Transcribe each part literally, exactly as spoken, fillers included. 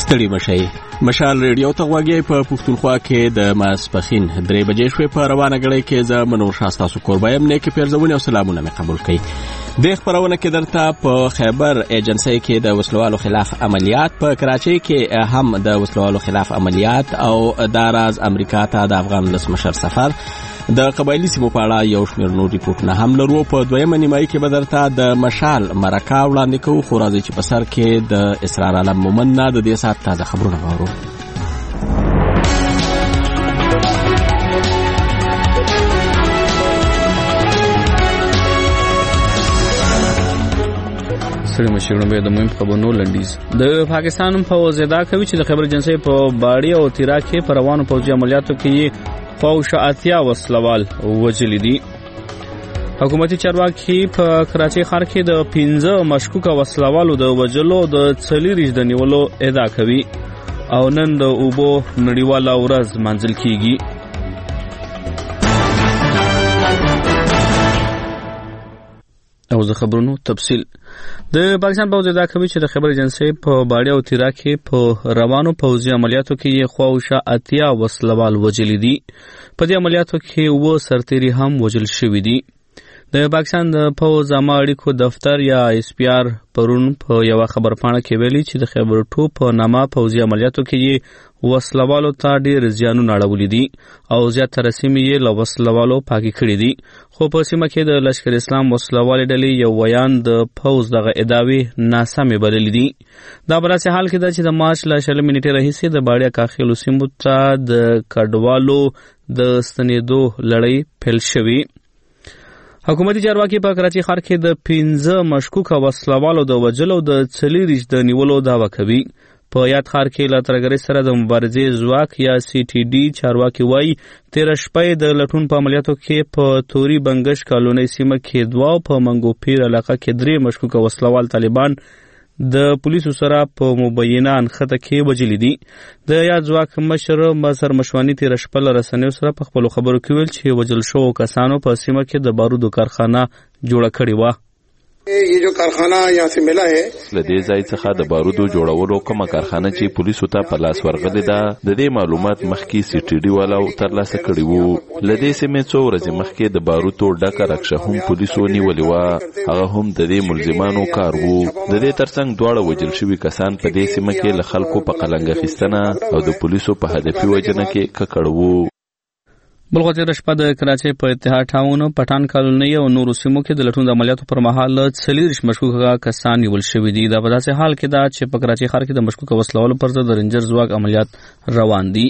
ستړي مشئ. مشال ریډیو ته غوږی په پښتونخوا کې د ماسپښین درې بجې شوې په روانه غړۍ کې زه منور شاه ستاسو کوربه یم. نیکې پیرزونې او سلامونه مې قبول کړئ. د خبرونه کې درته په خیبر ایجنسی کې د وسلوالو خلاف عملیات، په کراچۍ کې هم د وسلوالو خلاف عملیات او د راز امریکا ته د افغان ولسمشر سفر، د قبایلی سیمو په اړه یو شمېر نور ریپورټونه هم لرو. په دویمه نیمایي کې به درته د مشال مرکه وړاندې کوو، خو راځئ چې په سر کې د اسرار عالم مومن نه د دې ساعت تازه خبرونه واورو. سړي مشرونه به د مهم خبرونو لنډیز. د پاکستان پوځ ادعا کوي چې د خیبر ایجنسی په باړی او تیرا کې پر روانو پوځي عملیاتو کې فوش اتیا وسلوال وجلی دي. حکومتي چارواکي په کراچۍ ښار کې د پنځه مشکوکه وسلوالو د وجلو د څلوریش د نیولو ادعا کوي او نن د اوبو نړیواله ورځ منځل کیږي. او زه خبرونو تفصیل. د پاکستان پوځ ادعا کوي چې د خیبر ایجنسی په باړی او تیرا کې په روانو پوځي عملیاتو کې یې خواوشا اتیا وسلوال وجلی دي. په دې عملیاتو کې اووه سرتیري هم وجل شوي دي. د پاکستان د پوځ عامه اړیکو دفتر یا اس پی آر پرون په یوه خبرپاڼه کې ویلي چې د خیبر ټو په نامه پوځي عملیاتو کې یې وسلوالو ته ډېر زیانونه اړولي دي او زیاتره سیمې یې له وسلوالو پاکې کړي دي. خو په سیمه کې د لشکر اسلام وسلوالې ډلې یو ویان د پوځ دغه ادعاوې ناسمې بللې دي. دا په داسې حال کې ده چې د مارچ له شلمې نیټې راهیسې د باړیا کاخیلو سیمو ته د کډوالو د ستنېدو لړۍ پیل شوې. حکومتي چارواکي په کراچۍ ښار کې د پنځه مشکوکه وسلوالو د وجلو د څلوریش د نیولو دعوه کوي. په یاد ښار کې له ترهګرۍ سره د مبارزې ځواک یا سی ټي ډي چارواکي وایي تېره شپه یې د لټون په عملیاتو کې په توري بنګش کالونۍ سیمه کې دوه او په منګوپیر علاقه کې درې مشکوکه وسلوال طالبان د پولیسو سره په مبینه انخته کې وجلي دي. د یاد ځواک مشر مظهر مشواني تېره شپه له رسنیو سره په خپلو خبرو کې ویل چې وجل شوو کسانو په سیمه کې د بارودو کارخانه جوړه کړې وه. ये जो कारखाना यहाँ से मिला है لدې ځای څخه د بارودو جوړولو کومه کارخانه چې پولیسو ته په لاس ورغلې ده د دې معلومات مخکې سی ټي ډي والو ترلاسه کړي وو. لدې سیمې څو ورځې مخکې د بارودو ډکه رکشه هم پولیسو نیولې وه، هغه هم د دې ملزمانو کار وو. د دې ترڅنګ دواړه وجل شوي کسان په دې سیمه کې له خلکو په قلنګ اخیستنه او د پولیسو په هدفي وجنه کې ککړ وو. بلغه تېره شپه د کراچۍ په اتحاد ټاون، پټان کالونۍ او نورو سیمو کې د لټون د عملیاتو پر مهال څلوریش مشکوکه کسان نیول شوي دي. دا په داسې حال کې ده چې په کراچۍ ښار کې د مشکوکه وسلوالو پر ضد د رینجر ځواک عملیات روان دي.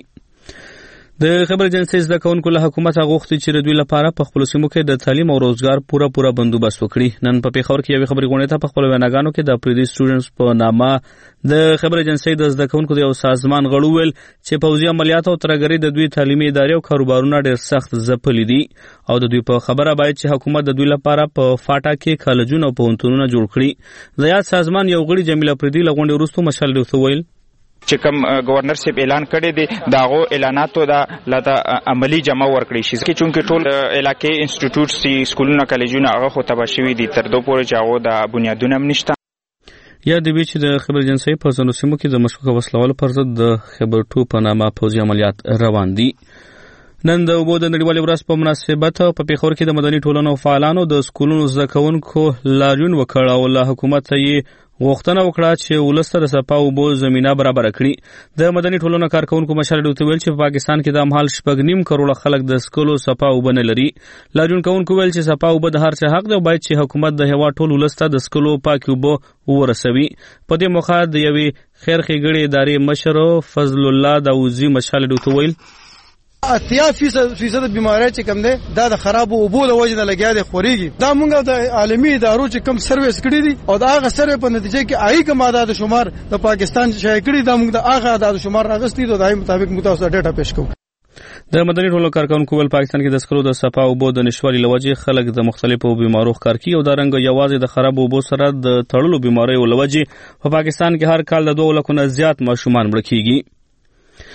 د خیبر ایجنسی زده کوونکو له حکومته غوښتي چې د دوی لپاره په خپلو سیمو کې د تعلیم او روزګار پوره پوره بندوبست وکړي. نن په پېښور کې یوې خبري غونډې ته په خپلو ویناګانو کې د اپریدي سټوډنټس په نامه د خیبر ایجنسی د زده کوونکو د یو سازمان غړو ویل چې پوځي عملیات او ترهګرۍ د دوی تعلیمي ادارې او کاروبارونه ډېر سخت ځپلي دي او د دوی په خبره باید چې حکومت د دوی لپاره په فاټا کې کالجونه او پوهنتونونه جوړ کړي. د یاد سازمان یو غړي جمیل اپریدي له غونډې وروسته مشال ډیو ویل چې کوم گورنر صاحب اعلان کړی دی داغو اعلاناتو دا لته عملی جمع ورکړي شي چې چونکه ټول علاقې انسټیټیوټ سي سکولونه کالجونه هغه خو تبا شوي دي تر دوه پورې چې هغه د بنیادونه هم نشته. یا د بیچ د خیبر ایجنسی په ځینو سیمو کې د مشکوکه وسلوالو پر ضد د خیبر ټو په نامه پوځي عملیات روان دي. نن د اوبو د نړیوالې ورځ په مناسبت په پېښور کې د مدني ټولنو فعالانو د سکولونو زده کوونکو لاریون وکړ او له حکومت یې غوښتنه وکړه چې ولس ته د صفا اوبو زمینه برابره کړي. د مدني ټولنو کارکوونکو مشر ډوته ویل چې په پاکستان کې د مهال شپږ نیم کروڑه خلک د سکولو صفا اوبه نه لري. لاریون کوونکو ویل چې صفا اوبه د هر چا حق دی او باید چې حکومت د هېواد ټول ولس ته د سکولو پاکې اوبه ورسوي. په دې موخه د یوې خیر ښېګڼې ادارې مشر فضل الله داوزي مشال ډوته ویل اتیا فیصد فیصد بیماری چې کم ده دا د خراب اوبو د وجه نه لګیا دي خوريږي. دا مونږ د عالمي ادارو چې کم سرویس کړی دي او دا هغه سره په نتیجه کې آی کوم عدد شمار د پاکستان شای کړی دا مونږ د هغه عدد شمار راغستې د دای مطابق متوسط ډیټا پېښ کوو. د مدني ټولنو کارکوونکو ول پاکستان کې د سکرو د صفا اوبو د نشوالي لوجه خلک د مختلفو بیمارو ښکار کی او دا رنګ یوازې د خراب اوبو سره د تړلو بیماریو لوجه په پاکستان کې هر کال د دوه لکو نه زیات ماشومان مړ کیږي.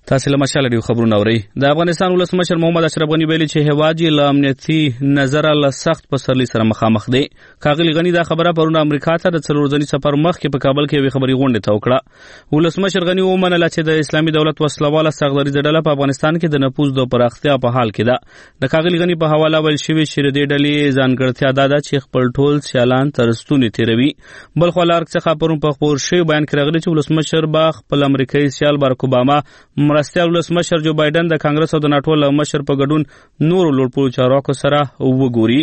تاسو له مشال ډیو خبرونه اورئ. د افغانستان ولسمشر محمد اشرف غنی ویلي چې هیواد یې له امنیتي نظره له سخت پسرلي سره مخامخ دی. ښاغلي غنی دا خبره پرون امریکا ته د څلور ورځني سفر مخکې په کابل کې یوې خبري غونډې ته وکړه. ولسمشر غنی ومنله چې د اسلامي دولت وسلواله سرغړیزه ډله په افغانستان کې د نفوذ د پراختیا په حال کې ده. د ښاغلي غنی په حواله ویل شوي چې د دې ډلې ځانګړتیا دا ده چې خپل ټول سیالان تر ستوني تېروي. بل خوا له ارګ څخه پرون په خپور شوي بیان کې راغلي چې ولسمشر به خپل امریکایي سیال بارک اوباما، مرستیال ولسمشر جو بایدن، د کانګرس او د ناټو له مشر په ګډون نورو لوړپوړو چارواکو سره وګوري.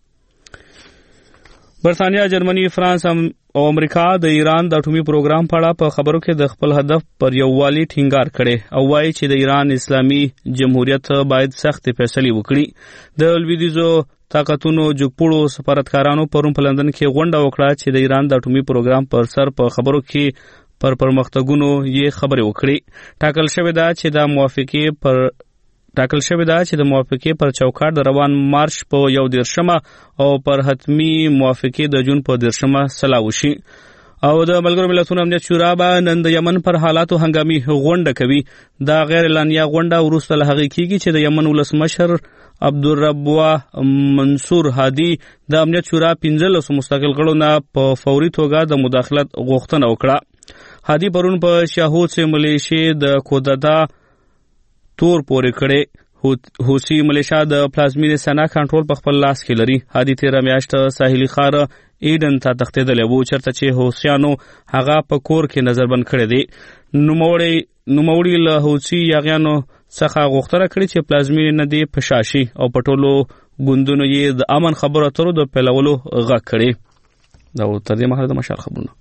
برطانیا، جرمني، فرانس او امریکا د ایران د اټومي پروګرام په اړه په خبرو کې د خپل هدف پر یووالي ټینګار کړي او وایي چې د ایران اسلامي جمهوریت باید سختې فیصلې وکړي. د لویدیځو طاقتونو جګپوړو سفارتکارانو پرون په لندن کې غونډه وکړه چې د ایران د اټومي پروګرام پر سر په خبرو کې پر پرمختګونو یې خبرې وکړي. ټاکل شوې ده چې د موافقې پر ټاکل شوې ده چې د موافقې پر چوکاټ د روان مارچ په یو دېرشمه او پر حتمي موافقې د جون په دېرشمه سلا وشي. او د ملګرو ملتونو امنیت شورا به نن د یمن پر حالاتو هنګامي غونډه کوي. دا غیر اعلانیه غونډه وروسته له هغې کېږي چې د یمن ولسمشر عبدالرب منصور هادي د امنیت شورا پنځلسو مستقل غړو نه په فوري توګه د مداخلت غوښتنه وکړه. هادي پرون په شاهود سه ملیشې د کودتا تور پورې کړي. حوثي ملیشا د پلازمینې سنا کنټرول په خپل لاس کې لري. هادي تیره میاشت ساحلي ښار ایډن ته تښتېدلی و چېرته چې حوثیانو هغه په کور کې نظربند کړی دی. نوموړي له حوثي یاغیانو څخه غوښتنه کړې چې پلازمینې نه دې په شا شي او په ټولو ګوندونو یې د امن خبرو اترو د پیلولو غږ کړی. دا تر دې مهاله د مشال خبرونه.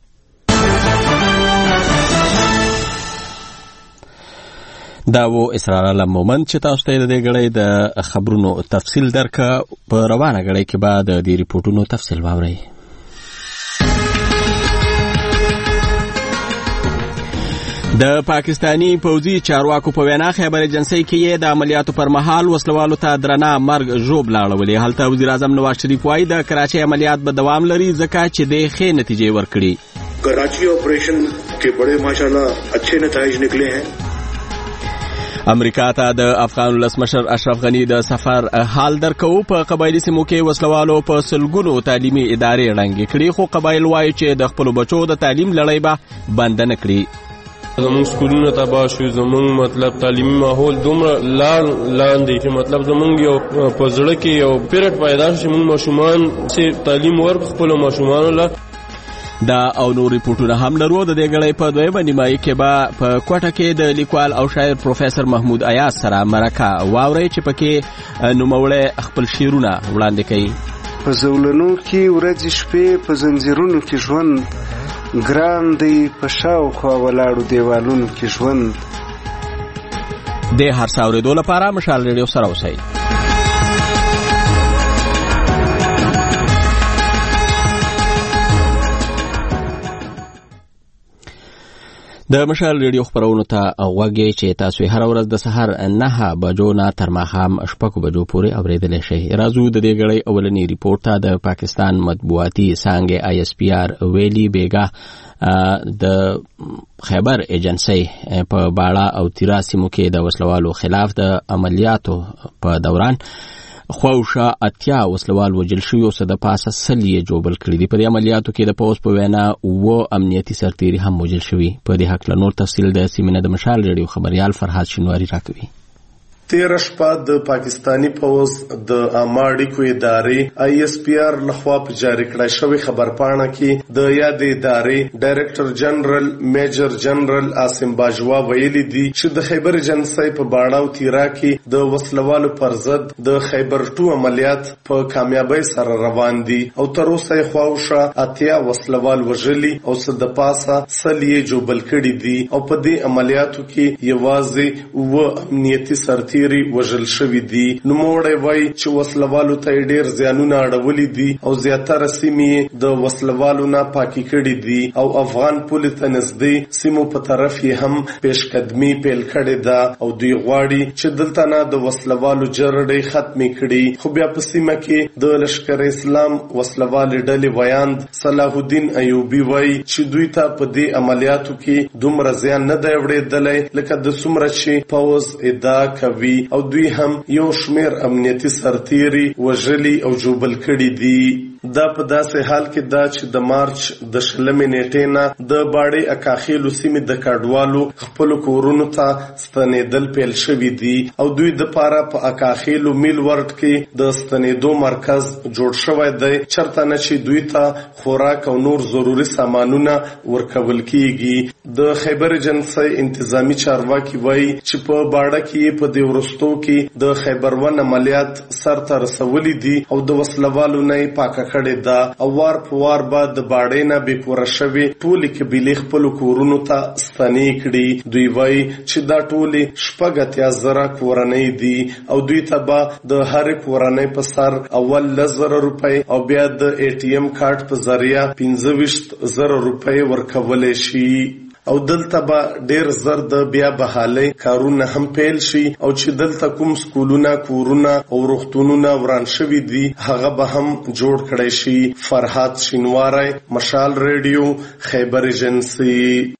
دا و اسرار علم مومند چې تاسو ته د دې غړې د خبرونو تفصیل درکه. په روانه غړې کې بعد د دې ریپورتونو تفصیل واورئ. د پاکستانی پوځي چارواکو په وینا خیبر ایجنسۍ کې د عملیاتو پر مهال وسلوالو ته درنه مرګ ژوب لاړولې. هلته وزیر اعظم نواز شریف وایي د کراچۍ عملیات به دوام لري ځکه چې د ښې نتیجې ورکړي. कराची ऑपरेशन के बड़े माशाल्लाह अच्छे नतीजे निकले हैं. امریکا ته د افغان ولسمشر اشرف غنی د سفر حال درکو. په قبایلی سیمو کې وسلوالو په سلګونو تعلیمي ادارې ړنګې کړي خو قبایل وایي چې د خپل بچو د تعلیم لړۍ به بند نه کړي. زمونږ سکولونه تباه شو، زمونږ مطلب تعلیمي ماحول دومره لاندې چې مطلب زمونږ یو په زړه کې یو پیرټ پیدا شي موږ ماشومان چې تعلیم ورکړو خپلو ماشومانو له. دا او نور ریپورټونه هم لرو. د دې غړې په دویمه نیمایي کې به په کوټه کې د لیکوال او شاعر پروفیسور محمود ایاز سره مرکه واورئ چې پکې نوموړی خپل شعرونه وړاندې کوي. په زولنو کې ورځې شپې په زنځیرونو کې ژوند ګران دی، په شاوخوا ولاړو دیوالونو کې ژوند. د هر څه اورېدو لپاره مشال ریډیو سره اوسئ. د مشال ریډیو خبرونو ته غوږی چې تاسو هر ورځ د سحر نه بجو نه تر ماښام شپږ بجو پورې اوریدلی شئ. راځو د دې غړې اولنی ریپورت ته. د پاکستان مطبوعاتي څانګې آی اس پی آر ویلي بیګا د خیبر ایجنسۍ په باړه او تیرا سیمو کې د وسلوالو خلاف د عملیاتو په دوران خواوشا اتیا وسلوال وجل شوی او د پاسه سل یې جوبل کړي دي. په دې عملیاتو کې د پوس په وینا و امنیتي سرتیري هم وجل شوی. په دې حق له نور تفصیل د سیمینه د مشال ریډیو خبريال فرحات شنواری راکوي. تیره شپه د پاکستانی پوز د عامه اړیکو ادارې آی اس پی آر لخوا په جاری کړه شوی خبرپاڼه کې د یاد ادارې ډایرکټر جنرال میجر جنرال عاصم باجوا ویلي دي چې د خیبر ایجنسۍ په باړه او تیرا کې د وسلوالو پر ضد د خیبر ټو عملیات په کامیابی سره روان دي او تر اوسه یې خواوشا اتیا وسلوال وژلي او څه د پاسه سل یې جوبل کړي دي او په دې عملیاتو کې یوازې اوه امنیتي سرتیري سرتیري وژل شوي دي. نوموړی وایي چې وسلوالو ته ډېر زیانونه اړولي دي او زیاتره سیمې د وسلوالو نه پاکي کړي دي او افغان پولې ته نږدې سیمو په طرف یې هم پیشقدمي پیل کړې ده او دوی غواړي چې دلته نه د وسلوالو جرړې ختمې کړي. خو بیا په سیمه کې د لشکر اسلام وسلوالې ډلې ویاند صلاح الدین ایوبي وایي چې دوی ته په دې عملیاتو کې دومره زیان نه دی اورېدلی لکه د څومره چې پوځ ادعا کوي او دوی هم یو شمېر امنیتي سرتیري وژلي او ژوبل کړي دي. دا په داسې حال کې دا چې د مارچ د شلمې نیټې نه د باړې اکاخیلو سیمې د کډوالو خپلو کورونو ته ستنېدل پیل شوي دي او دوی د پاره په اکاخیلو میل ورډ کې د ستنېدو مرکز جوړ شوی دی چرته نه چې دوی ته خوراک او نور ضروري سامانونه ورکول کیږي. د خیبر ایجنسۍ انتظامی چارواکي وایي چې په باړه کې په دې وروستو کې د خیبر ون عملیات سرته رسولي دي او د وسلوالو نه یې پاکه کړې ده او وار په وار به د باړې نه بې کوره شوې ټولې قبیلې خپلو کورونو ته ستنې کړي. دوی وایي چې دا ټولې شپږ اتیا زره کورنۍ دي او دوی ته به د هرې کورنۍ په سر اول لس زره روپۍ او بیا د ای ټي ایم کارت په ذریعه پنځه ویشت زره روپۍ ورکولی شي او دلته به ډیر زر د بیا بحالۍ کارونه هم پیل شي او چې دلته کوم سکولونه کورونه او روغتونونه وران شوي دي هغه به هم جوړ کړی شي. فرهاد شینواری، مشال ریډیو، خیبر ایجنسي.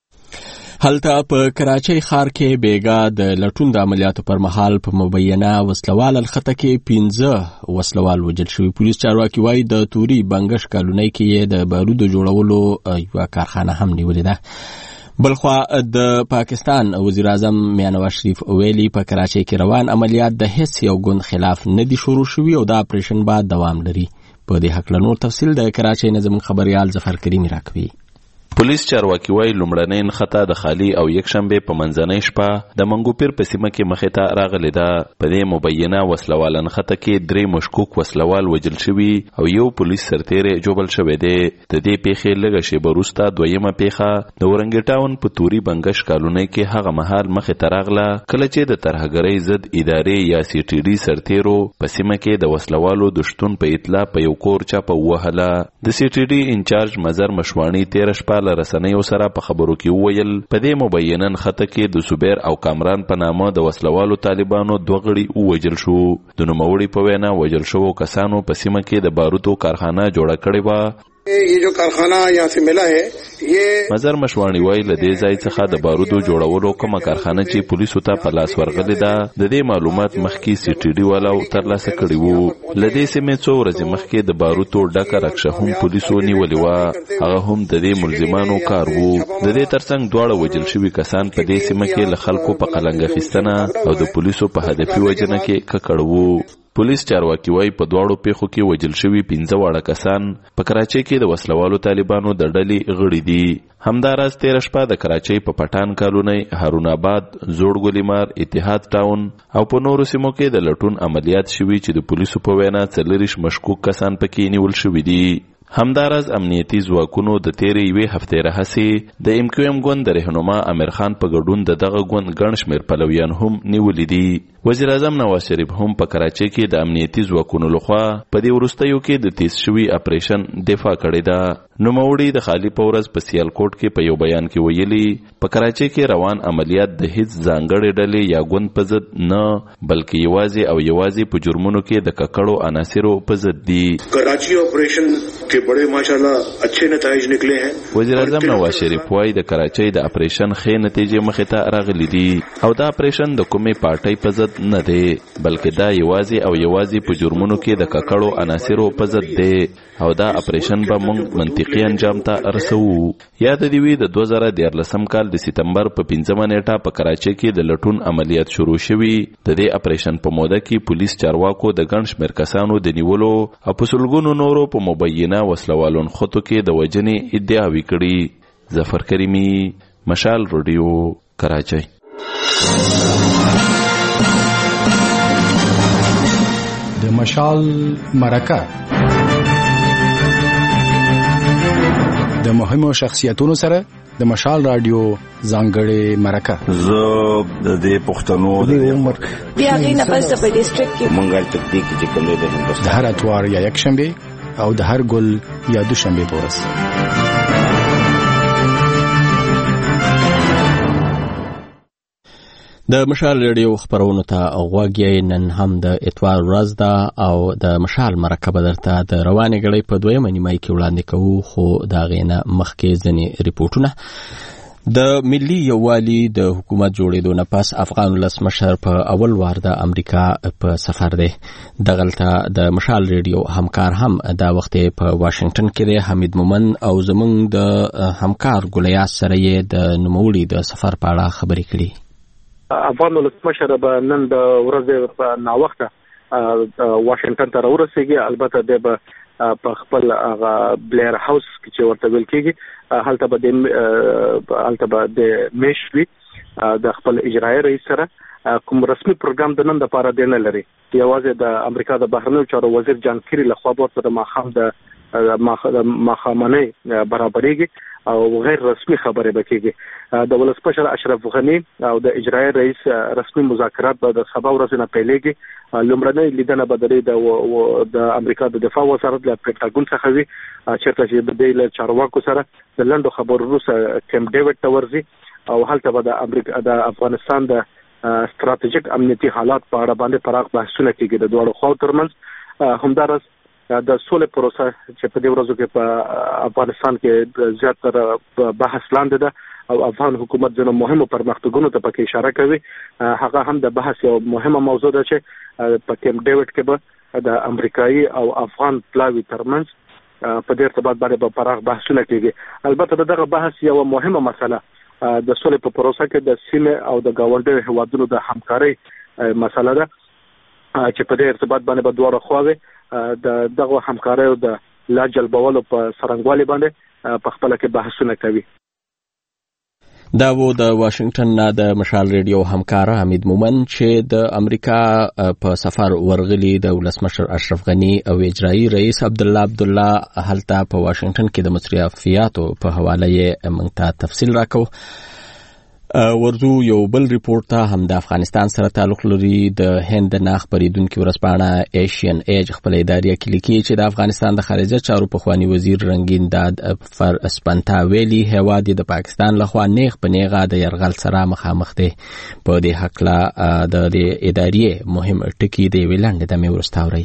هلته په کراچۍ ښار کې بیګا د لټون د عملیاتو پر مهال په مبینه وسلوال الخطه کې پنځه وسلوال وژل شوي. پولیس چارواکي وایي د توري بنګش کالونۍ کې یې د بارودو جوړولو یوه کارخانه هم نیولې ده. بلخوا د پاکستان وزیر اعظم میاں نواز شریف ویلي په کراچۍ کې روان عملیات د هیڅ یو ګوند خلاف نه دي شروع شوي او دا اپریشن به دوام لري. په دې هکله نور تفصیل د کراچۍ نه زموږ خبریال ظفر کریمي راکوي. پولیس چارواکي وایي لومړنۍ نښته د خالي او یکشنبې په منځنۍ شپه د منګوپیر په سیمه کې مخې ته راغلې ده. په دې مبینه وسلواله نښته کې درې مشکوک وسلوال وژل شوي او یو پولیس سرتیری ژوبل شوی دی. د دې پیښې لږه شیبه وروسته دویمه پیښه د ورنګې ټاون په توري بنګش کالونۍ کې هغه مهال مخې ته راغله کله چې د ترهګرۍ ضد ادارې یا سی ټي ډي سرتیرو په سیمه کې د وسلوالو د شتون په اطلاع په یو کور چاپه ووهله. د سی ټي ډي انچارج مظهر مشواڼي تېره شپه له رسنیو سره په خبرو کې وویل په دې مبینه نښته کې د سوبیر او کامران په نامه د وسلوالو طالبانو دوه غړي ووژل شو. د نوموړي په وینا وژل شوو کسانو په سیمه کې د باروتو کارخانه جوړه کړې وه. ये जो कारखाना यहाँ से मिला है ये مظهر مشواڼي وایي له دې ځای څخه د بارودو جوړولو کومه کارخانه چې پولیسو ته په لاس ورغلې ده د دې معلومات مخکې سی ټي ډي والاو ترلاسه کړي وو. له دې سیمې څو ورځې مخکې د باروتو ډکه رکشه هم پولیسو نیولې وه. هغه هم د دې ملزمانو کار وو. د دې ترڅنګ دواړه وژل شوي کسان په دې سیمه کې له خلکو په قلنګ اخیستنه او د پولیسو په هدفي وژنه کې ککړ وو. پولیس چارواکي وایي په دواړو پیښو کې وژل شوي پنځه واړه کسان په کراچۍ کې د وسلوالو طالبانو د ډلې غړي دي. همداراز تېره شپه د کراچۍ په پټان کالونۍ، هارون آباد، زوړ ګلیمار، اتحاد ټاون او په نورو سیمو کې د لټون عملیات شوي چې د پولیسو په وینا څلوېښت مشکوک کسان پکې نیول شوي دي. همداراز امنیتي ځواکونو د تیرې یوې هفتې راهیسې د ایم کیو ایم ګوند د رهنما امیر خان په ګډون د دغه ګوند ګڼ شمېر پلویان هم نیولي دي. وزیر اعظم نواز شریف هم په کراچۍ کې د امنیتي ځواکونو لخوا په دې وروستیو کې د تیز شوي اپریشن دفاع کړې ده. نوموړي د خالي په ورځ په سیالکوټ کې په یو بیان کې ویلي په کراچۍ کې روان عملیات د هیڅ ځانګړې ډلې یا ګوند په ضد نه بلکې یوازې او یوازې په جرمونو کې د ککړو عناصرو په ضد دي. کراچی آپریشن کې بڑے ماشاءالله اچھے نتایج نکلے ہیں. وزیر اعظم نواز شریف وايي د کراچۍ د اپریشن ښې نتیجې مخې ته راغلي دي او دا اپریشن د کومې پارټۍ په ضد نه دی بلکې دا یوازې او یوازې په جرمونو کې د ککړو عناصرو په ضد دی او دا اپریشن به موږ منطقي انجام ته رسوو. یاد دې وي د دوه زره دیارلسم کال د سپتمبر په پنځمه نیټه په کراچۍ کې د لټون عملیات شروع شوي. د دې اپریشن په موده کې پولیس چارواکو د ګڼ شمېر کسانو د نیولو او په سلګونو نورو په مبینه وسلوالو نښتو کې د وژنې ادعاوې کړي. ظفر کریمي، مشال رادیو، کراچۍ. د مشال مرکه د مهمو شخصیتونو سره د مشال رادیو ځانګړې مرکه زه د دې پښتنو د عمر بیا غینه پس په ډیسټریکټ کې مونږه تکتیک چې کوم د هندوستان د هر اتوار یا یک شنبه او د هر ګل یا دوشنبه په ورځ. د مشال ریډیو خبرونو ته غوږی نن هم د اتوار ورځ ده او د مشال مرکه به درته د روانې غړۍ په دویمه نیمایي کې وړاندې کوو، خو د هغې نه مخکې ځینې ریپورټونه. د ملي یووالي د حکومت جوړېدو نه پس افغان ولسمشر په اول وار د امریکا په سفر دی. دغلته د مشال ریډیو همکار هم دا وخت په واشنگټن کې دی، حمید مومن، او زمونږ د همکار ګلیاس سره یې د نوموړي د سفر په اړه خبرې کړي. افغان ولسمشر به نن د ورځې په ناوخته واشنگټن ته راورسېږي. البته د به په خپل بلیر هاوس کې چې ورته ویل کېږي هلته به د هلته به د میش وي د خپل اجرایي رئیس سره. کوم رسمي پروګرام د نن لپاره دی نه لري. یوازې د امریکا د بهرنیو چارو وزیر جان کیری لخوا ورته د ماښام د ماښامنۍ برابرېږي او غیر رسمي خبرې به کېږي. د ولسمشر اشرف غني او د اجرایي رئیس رسمي مذاکرات به د سبا ورځې نه پیلېږي. لومړنۍ لیدنه به د د امریکا د دفاع وزارت له پینټاګون څخه وي، چېرته چې د دې له چارواکو سره د لنډو خبرو وروسته کیمپ ډیوډ ته ورځي او هلته به د امریکا د افغانستان د ستراتیژیک امنیتي حالات په اړه باندې پراخ بحثونه کېږي د دواړو خواو ترمنځ. همداراز د سولې پروسه چې په دې ورځو کې په افغانستان کې زیاتره بحث لاندې ده او افغان حکومت ځینو مهمو پرمختګونو ته پکې اشاره کوي. هغه هم د بحث یو مهمه موضوع ده چې په کیمپ ډیوډ کې به د امریکایي او افغان پلاوي ترمنځ په دې ارتباط باندې به پراخ بحثونه کېږي. البته دغه بحث یو مهمه مسله د سولې په پروسه کې د سیمې او د ګاونډیو هیوادونو د همکارۍ مسله ده چې په دې ارتباط باندې به دواړه خواوې د دغه همکاریو د لا جلبولو په څرنګوالي باندې په خپل کې بحثونه کوي. دا و د واشنگټن نه د مشال ریډیو همکار حمید مومن چې د امریکا په سفر ورغلی د ولسمشر اشرف غني او اجرایي رئیس عبدالله عبدالله هلته په واشنگټن کې د مصرفیاتو په حواله یې موږ ته تفصیل راکو. ورځو یو بل ریپورت ته هم د افغانستان سره تعلق لري. د هند نه خبرېدونکي ورځپاڼه ایشین ایج خپل ادارې کې لیکي چې د افغانستان د خارجه چارو پخوانی وزیر رنگین داد فر اسپنتا ویلي هیواد د پاکستان لخوا نیغ په نیغه د یرغل سره مخامخ دی. په دې حقله د ادارې مهم ټکي د ویلاندې د مې ورستاوري.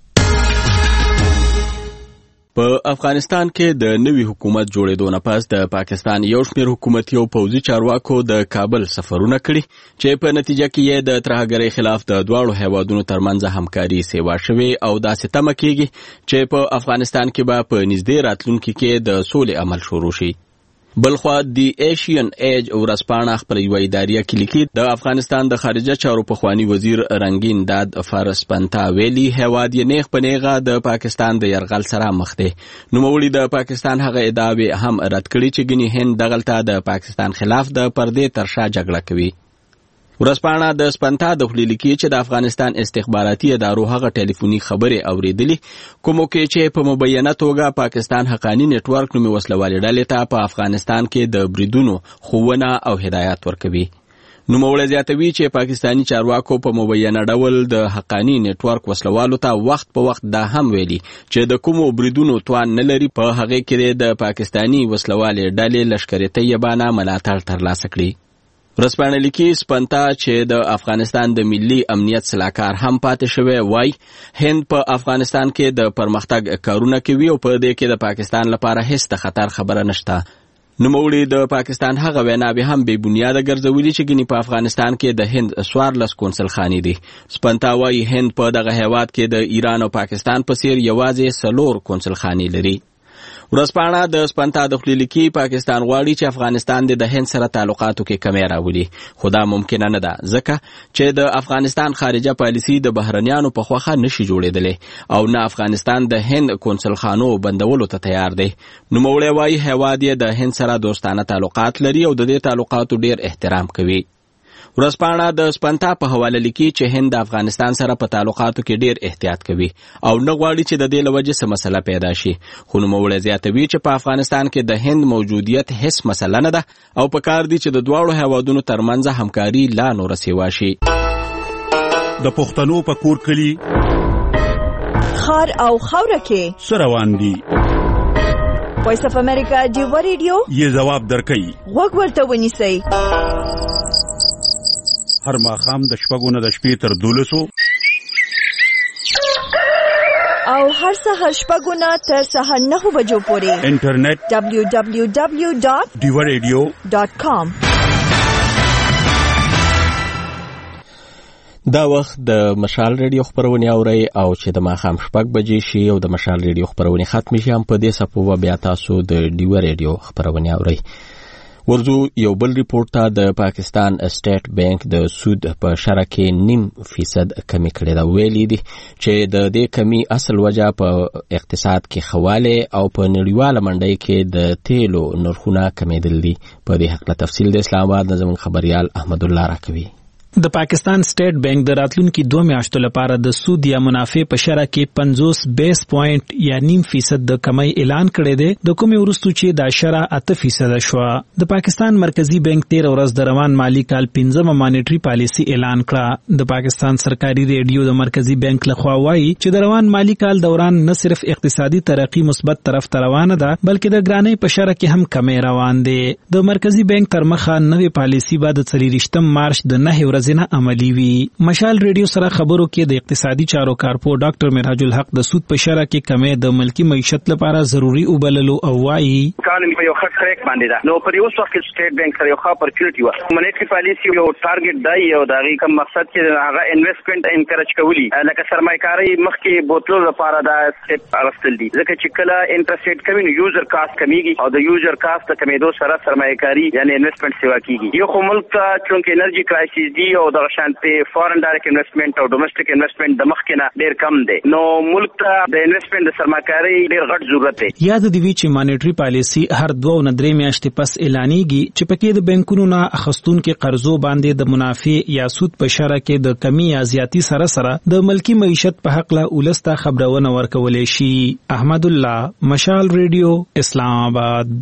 په افغانستان کې د نوي حکومت جوړېدو نه پس د پاکستان یو شمېر حکومتي او پوځي چارواکو د کابل سفرونه کړي چې په نتیجه کې یې د ترهګرۍ خلاف د دواړو هیوادونو ترمنځ همکاري سیوا شوې او داسې تمه کېږي چې په افغانستان کې به په نږدې راتلونکي کې د سولې عمل شروع شي. بلخوا د ایشین ایج ورځپاڼه خپل یو ادارې کې لیکي د افغانستان د خارجه چارو پخوانی وزیر رنگین داد فر اسپنتا ویلي هیواد یې نیغ په نیغه د پاکستان د یرغل سره مخ دی. نوموړي د پاکستان هغه ادعاوې هم رد کړي چې ګنې هند دغلته د پاکستان خلاف د پردې تر شا جګړه کوي. ورځپاڼه د اسپنتا د خپل لیکي چې د افغانستان استخباراتي ادارو هغه ټلیفوني خبرې اوریدلې کومو کې چې په مبینه توګه پاکستان حقانی نت ورک نومي وسلوالې ډلې ته په افغانستان کې د بریدونو خوونه او هدایت ورکوي. نوموړی زیاتوي چې پاکستانی چارواکو په مبینه ډول د حقانی نت ورک وسلوالو ته وخت په وخت دا هم ویلي چې د کومو بریدونو توان نه لري په هغه کې د پاکستانی وسلوالې ډلې لشکري طیبانه ملاتړ ترلاسه کړي. ورځپاڼه لیکي اسپنتا چې د افغانستان د ملي امنیت سلاکار هم پاتې شوی وای هند په افغانستان کې د پرمختګ کارونه کوي او په دې کې د پاکستان لپاره هیڅ د خطر خبره نشته. نوموړي د پاکستان هغه ویناوې هم بې بنیاده ګرځولي چې ګنې په افغانستان کې د هند څوارلس کونسل خانې دي. اسپنتا وایي هند په دغه هیواد کې د ایران او پاکستان په څیر یوازې څلور کونسل خانې لري. ورځپاڼه د اسپنتا د خپل لیکي پاکستان غواړي چې افغانستان د هند سره تعلقاتو کې کمی راولي، خو دا ممکن نه ده ځکه چې د افغانستان خارجه پالیسي د بهرنیانو په خوخه نشي جوړېدلې او نه افغانستان د هند کونسل خانو بندولو ته تیار دی. نوموړی وایي هیواد یې د هند سره دوستانه تعلقات لري او د دې تعلقاتو ډیر احترام کوي. ورځپاڼه د سپنتا په حواله لیکي چې هند د افغانستان سره په تعلقاتو کې ډیر احتیاط کوي او نه غواړي چې د دې له وجې څه مسله پیدا شي. خو نوموړی زیاتوي چې په افغانستان کې د هند موجودیت هیڅ مسله نه ده او په کار دي چې د دواړو هیوادونو ترمنځ همکاري لا نوره سیوا شي. د پښتنو په کور کلی خار او خاوره کې څه روان دي؟ وایس اف امریکا ډیو ریډیو یې ځواب درکوي. غوږ ورته ونیسئ. هر ماښام د شپږو نه د شپې تر دولسو او هر سهار شپږو نه تر سهار نهو بجو پورې انټرنیټ دبلیو دبلیو دبلیو ډاٹ ډیو ریډیو ډاٹ کام. دا وخت د مشال ریډیو خبرونه اوري او چې د ماښام شپږ بجې شي او د مشال ریډیو خبرونه ختم شي هم په دې سپو بیا تاسو د ډیو ریډیو خبرونه اوري. ورځو یو بل ریپورت ته د پاکستان اسټیټ بانک د سود په شرح کې نیم فیصد کمی کړی دا. ویلي دي چې د دې کمی اصل وجه په اقتصاد کې خواله او په نړیواله منډۍ کې د تیلو نرخونه کمیدل دي. په دې حق له تفصیل د اسلام آباد نظم خبريال احمد الله راکوي. د پاکستان سټیټ بانک د راتلونکي دوه میاشتو لپاره د سود یا منافع په شرح کې پنځوس بیس پوینټ یا نیم فیصد د کمی اعلان کړی دی، د کومې وروسته چې دا شرح اته فیصد شوه. د پاکستان مرکزی بانک تیر ورځ د روان مالی کال پنځمه مانیټري پالیسي اعلان کړه. د پاکستان سرکاري ریډیو د مرکزی بانک لخوا وایي چې د روان مالی کال دوران نه صرف اقتصادي ترقی مثبت طرف ته روانه ده بلکې د ګرانۍ په شرح کې هم کمی روان دی. د مرکزی بانک تر مخه نوې پالیسي به د څلېرویشتم مارچ د نهه ورځې نه عملی وي. مشال ریډیو سره خبرو کې د اقتصادي چارو کارپو ډاکټر میرحج الحق د سود په شرح کې کمی د ملکی معیشت لپاره ضروری وبللو او وایي اکانومي په یو ښه ټریک باندې ده. نو پر یو وخت کې سټیټ بانک سره یو ښه اپورچونټی و. منیټري پالیسي یو ټارګټ دی او دا غي کوم مقصد چې هغه انویسټمنټ انکریج کوي لکه سرمایه‌کاري مخکې بوتلو لپاره دا سټیپ اغستل دي ځکه چې کله انټرست ریټ کمی نو یوزر کاست کمیږي او د یوزر کاست کمیدو سره سرمایه‌کاري یعنی انویسټمنټ سیوا کیږي. یو خو ملک چونکه انرژي کرایسیس دی او د شانتي فارن ډایرکټ انویسټمنټ او ډومېسټک انویسټمنټ د مخکې نه ډیر کم دی نو ملک ته د انویسټمنټ د سرمایه‌کاري ډیر غټ ضرورت دی. یاد دی چې مانیټري پالیسي هر دوه او درې میاشتې پس اعلانېږي چې پکې د بانکونو نه اخستونکو قرضو باندې د منافع یا سود په شرح کې د کمی یا زیاتی سره سره د ملکی معیشت په حق له ولسته خبرونه ورکولې شي. احمد الله، مشال ریډیو، اسلام آباد.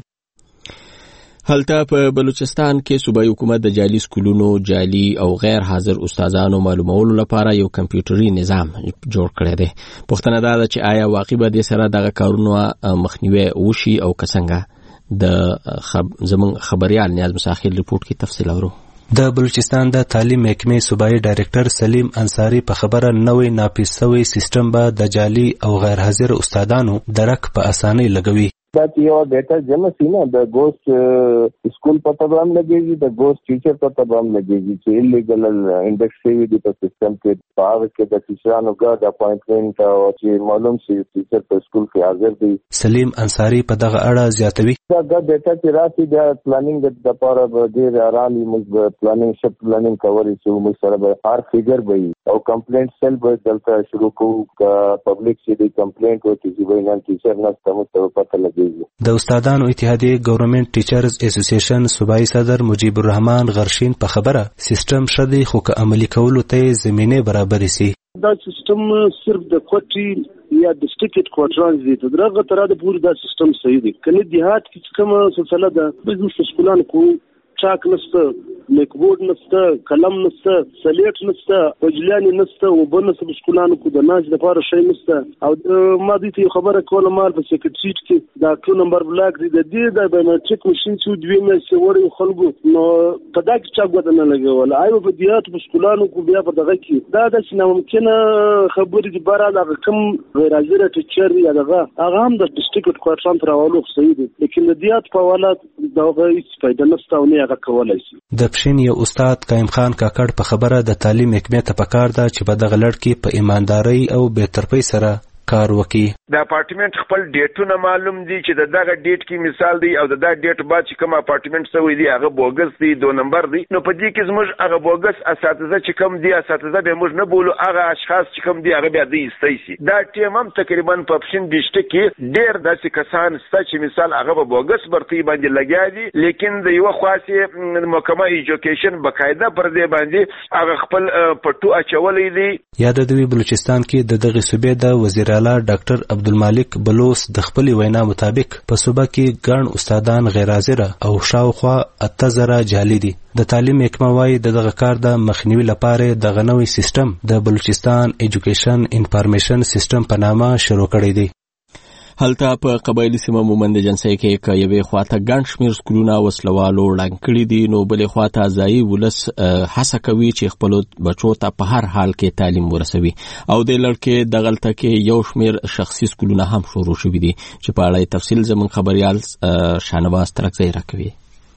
هلته په بلوچستان کې صوبایي حکومت د جعلي سکولونو، جعلي او غیر حاضر استادانو معلومولو لپاره یو کمپیوټري نظام جوړ کړی دی. پوښتنه دا ده چې آیا واقعي به دې سره دغه کارونه مخنیوي وشي او که څنګه؟ د خب... زمون خبريال نیاز مساخیل ریپورت کې تفصیل اورو. د بلوچستان د تعلیم محکمې صوبایي ډایریکټر سلیم انصاری په خبره نوې ناپیس شوی سیستم به د جعلي او غیر حاضر استادانو درک په اسانۍ لګوي. that your data जमा सी ना the ghost स्कूल पता बाम लगेगी the ghost teacher पता बाम लगेगी कि illegal index से भी तो सिस्टम के पावर के द टीचरान होगा द अपॉइंटमेंट और जे मालूम सी टीचर पे स्कूल के हाजिर दी. سلیم انصاری په دغه اړه زیاتوي دا ډیټا چې راشي د پلانینګ د لپاره به ډیر آرامي موږ پلانینګ شپ پلانینګ کوي چې موږ سره به هر فیګر به او کمپلینټ سیل به دلته شروع کوو کا پبلک چې د کمپلینټ وکړي چې وینن ټیچر نه ستاسو پته لګي. د استادانو اتحادیه ګورنمنت ټیچرز اسوسییشن صوبایي صدر مجیب الرحمن غرشین په خبره سیستم شدي خو که عملي کولو ته زمينه برابر سي. دا سیستم صرف د کوټي یا د سټیټ کوټرانز دي دغه تر د پوری دا سیستم صحیح دی. کني دیهات کې کوم سلسله ده بزنس سکولان کو چاک نسته، میکبورډ نسته، قلم نسته، سلیټ نسته، وجلانی نسته او بنسب سکولانو کو د ناز لپاره شي نسته او ما دې ته خبره کوله مال په سکرټریټ کې دا ټو نمبر بلاک دی د دې د بایومټریک ماشين چې دوی مې سوړې خلکو نو په دا کې چا غوډه نه لګول آی په دیات په سکولانو کو بیا په دغه کې دا د سینه ممکنه خبرې دی بار دا کم غیر حاضر ټیچر یا دغه هغه هم د ډیسټریکټ کوارټران تر اولو صحیح دی لیکن د دیات په حالت دا هیڅ فائدہ نشته او نه هغه کولای شي. د پښین یو استاد قائم خان کاکړ په خبره د تعلیم حکمت په کار ده چې په دغه لړ کې په ایمانداري او بهترپی سره کار وکړي. د اپارټمنټ خپل ډیټونه معلوم دي چې د دغه ډیټ کې مثال دی او د دغه ډیټ بعد چې کوم اپارټمنټ سوی دی هغه بوګس دی دو نمبر دی. نو په دې کې زموږ هغه بوګس اساتذه چې کوم دی اساتذه به موږ نه بولو هغه اشخاص چې کوم دی هغه بیا دی استای شي. دا ټیم هم تقریبا په اپشن بیشته کې ډیر داسې کسان ستا چې مثال هغه به بوګس برتي باندې لګیا دي لیکن د یو خاصه محکمه ایجوکیشن بقاعده پر دې باندې هغه خپل پټو اچولې دي. یاد دوی بلوچستان کې د دغه صوبې د وزیر اعلی ډاکټر عبدالمالک بلوس د خپل وینا مطابق په صوبه کې ګڼ استادان غیر حاضر او شاوخوا اته زره جعلي دي. د تعلیم محکمه وايي د دغه کار د مخنیوي لپاره د غنوي سیستم د بلوچستان ایجوکیشن انفارمیشن سیستم په نامه شروع کړی دی. هلته په قبایلی سیمه مومند جنسي کې ک یوې خواته ګڼ شمیر سکولونه وسلوالو ړنګ کړي دي نو بلې خواته ځایي ولس هڅه کوي چې خپل بچو ته په هر حال کې تعلیم ورسوي او د لړکې دغلته کې یو شمیر شخصي سکولونه هم شروع شوي دي چې په اړه تفصیل زمون خبريال شانواز ترکزی راکوي.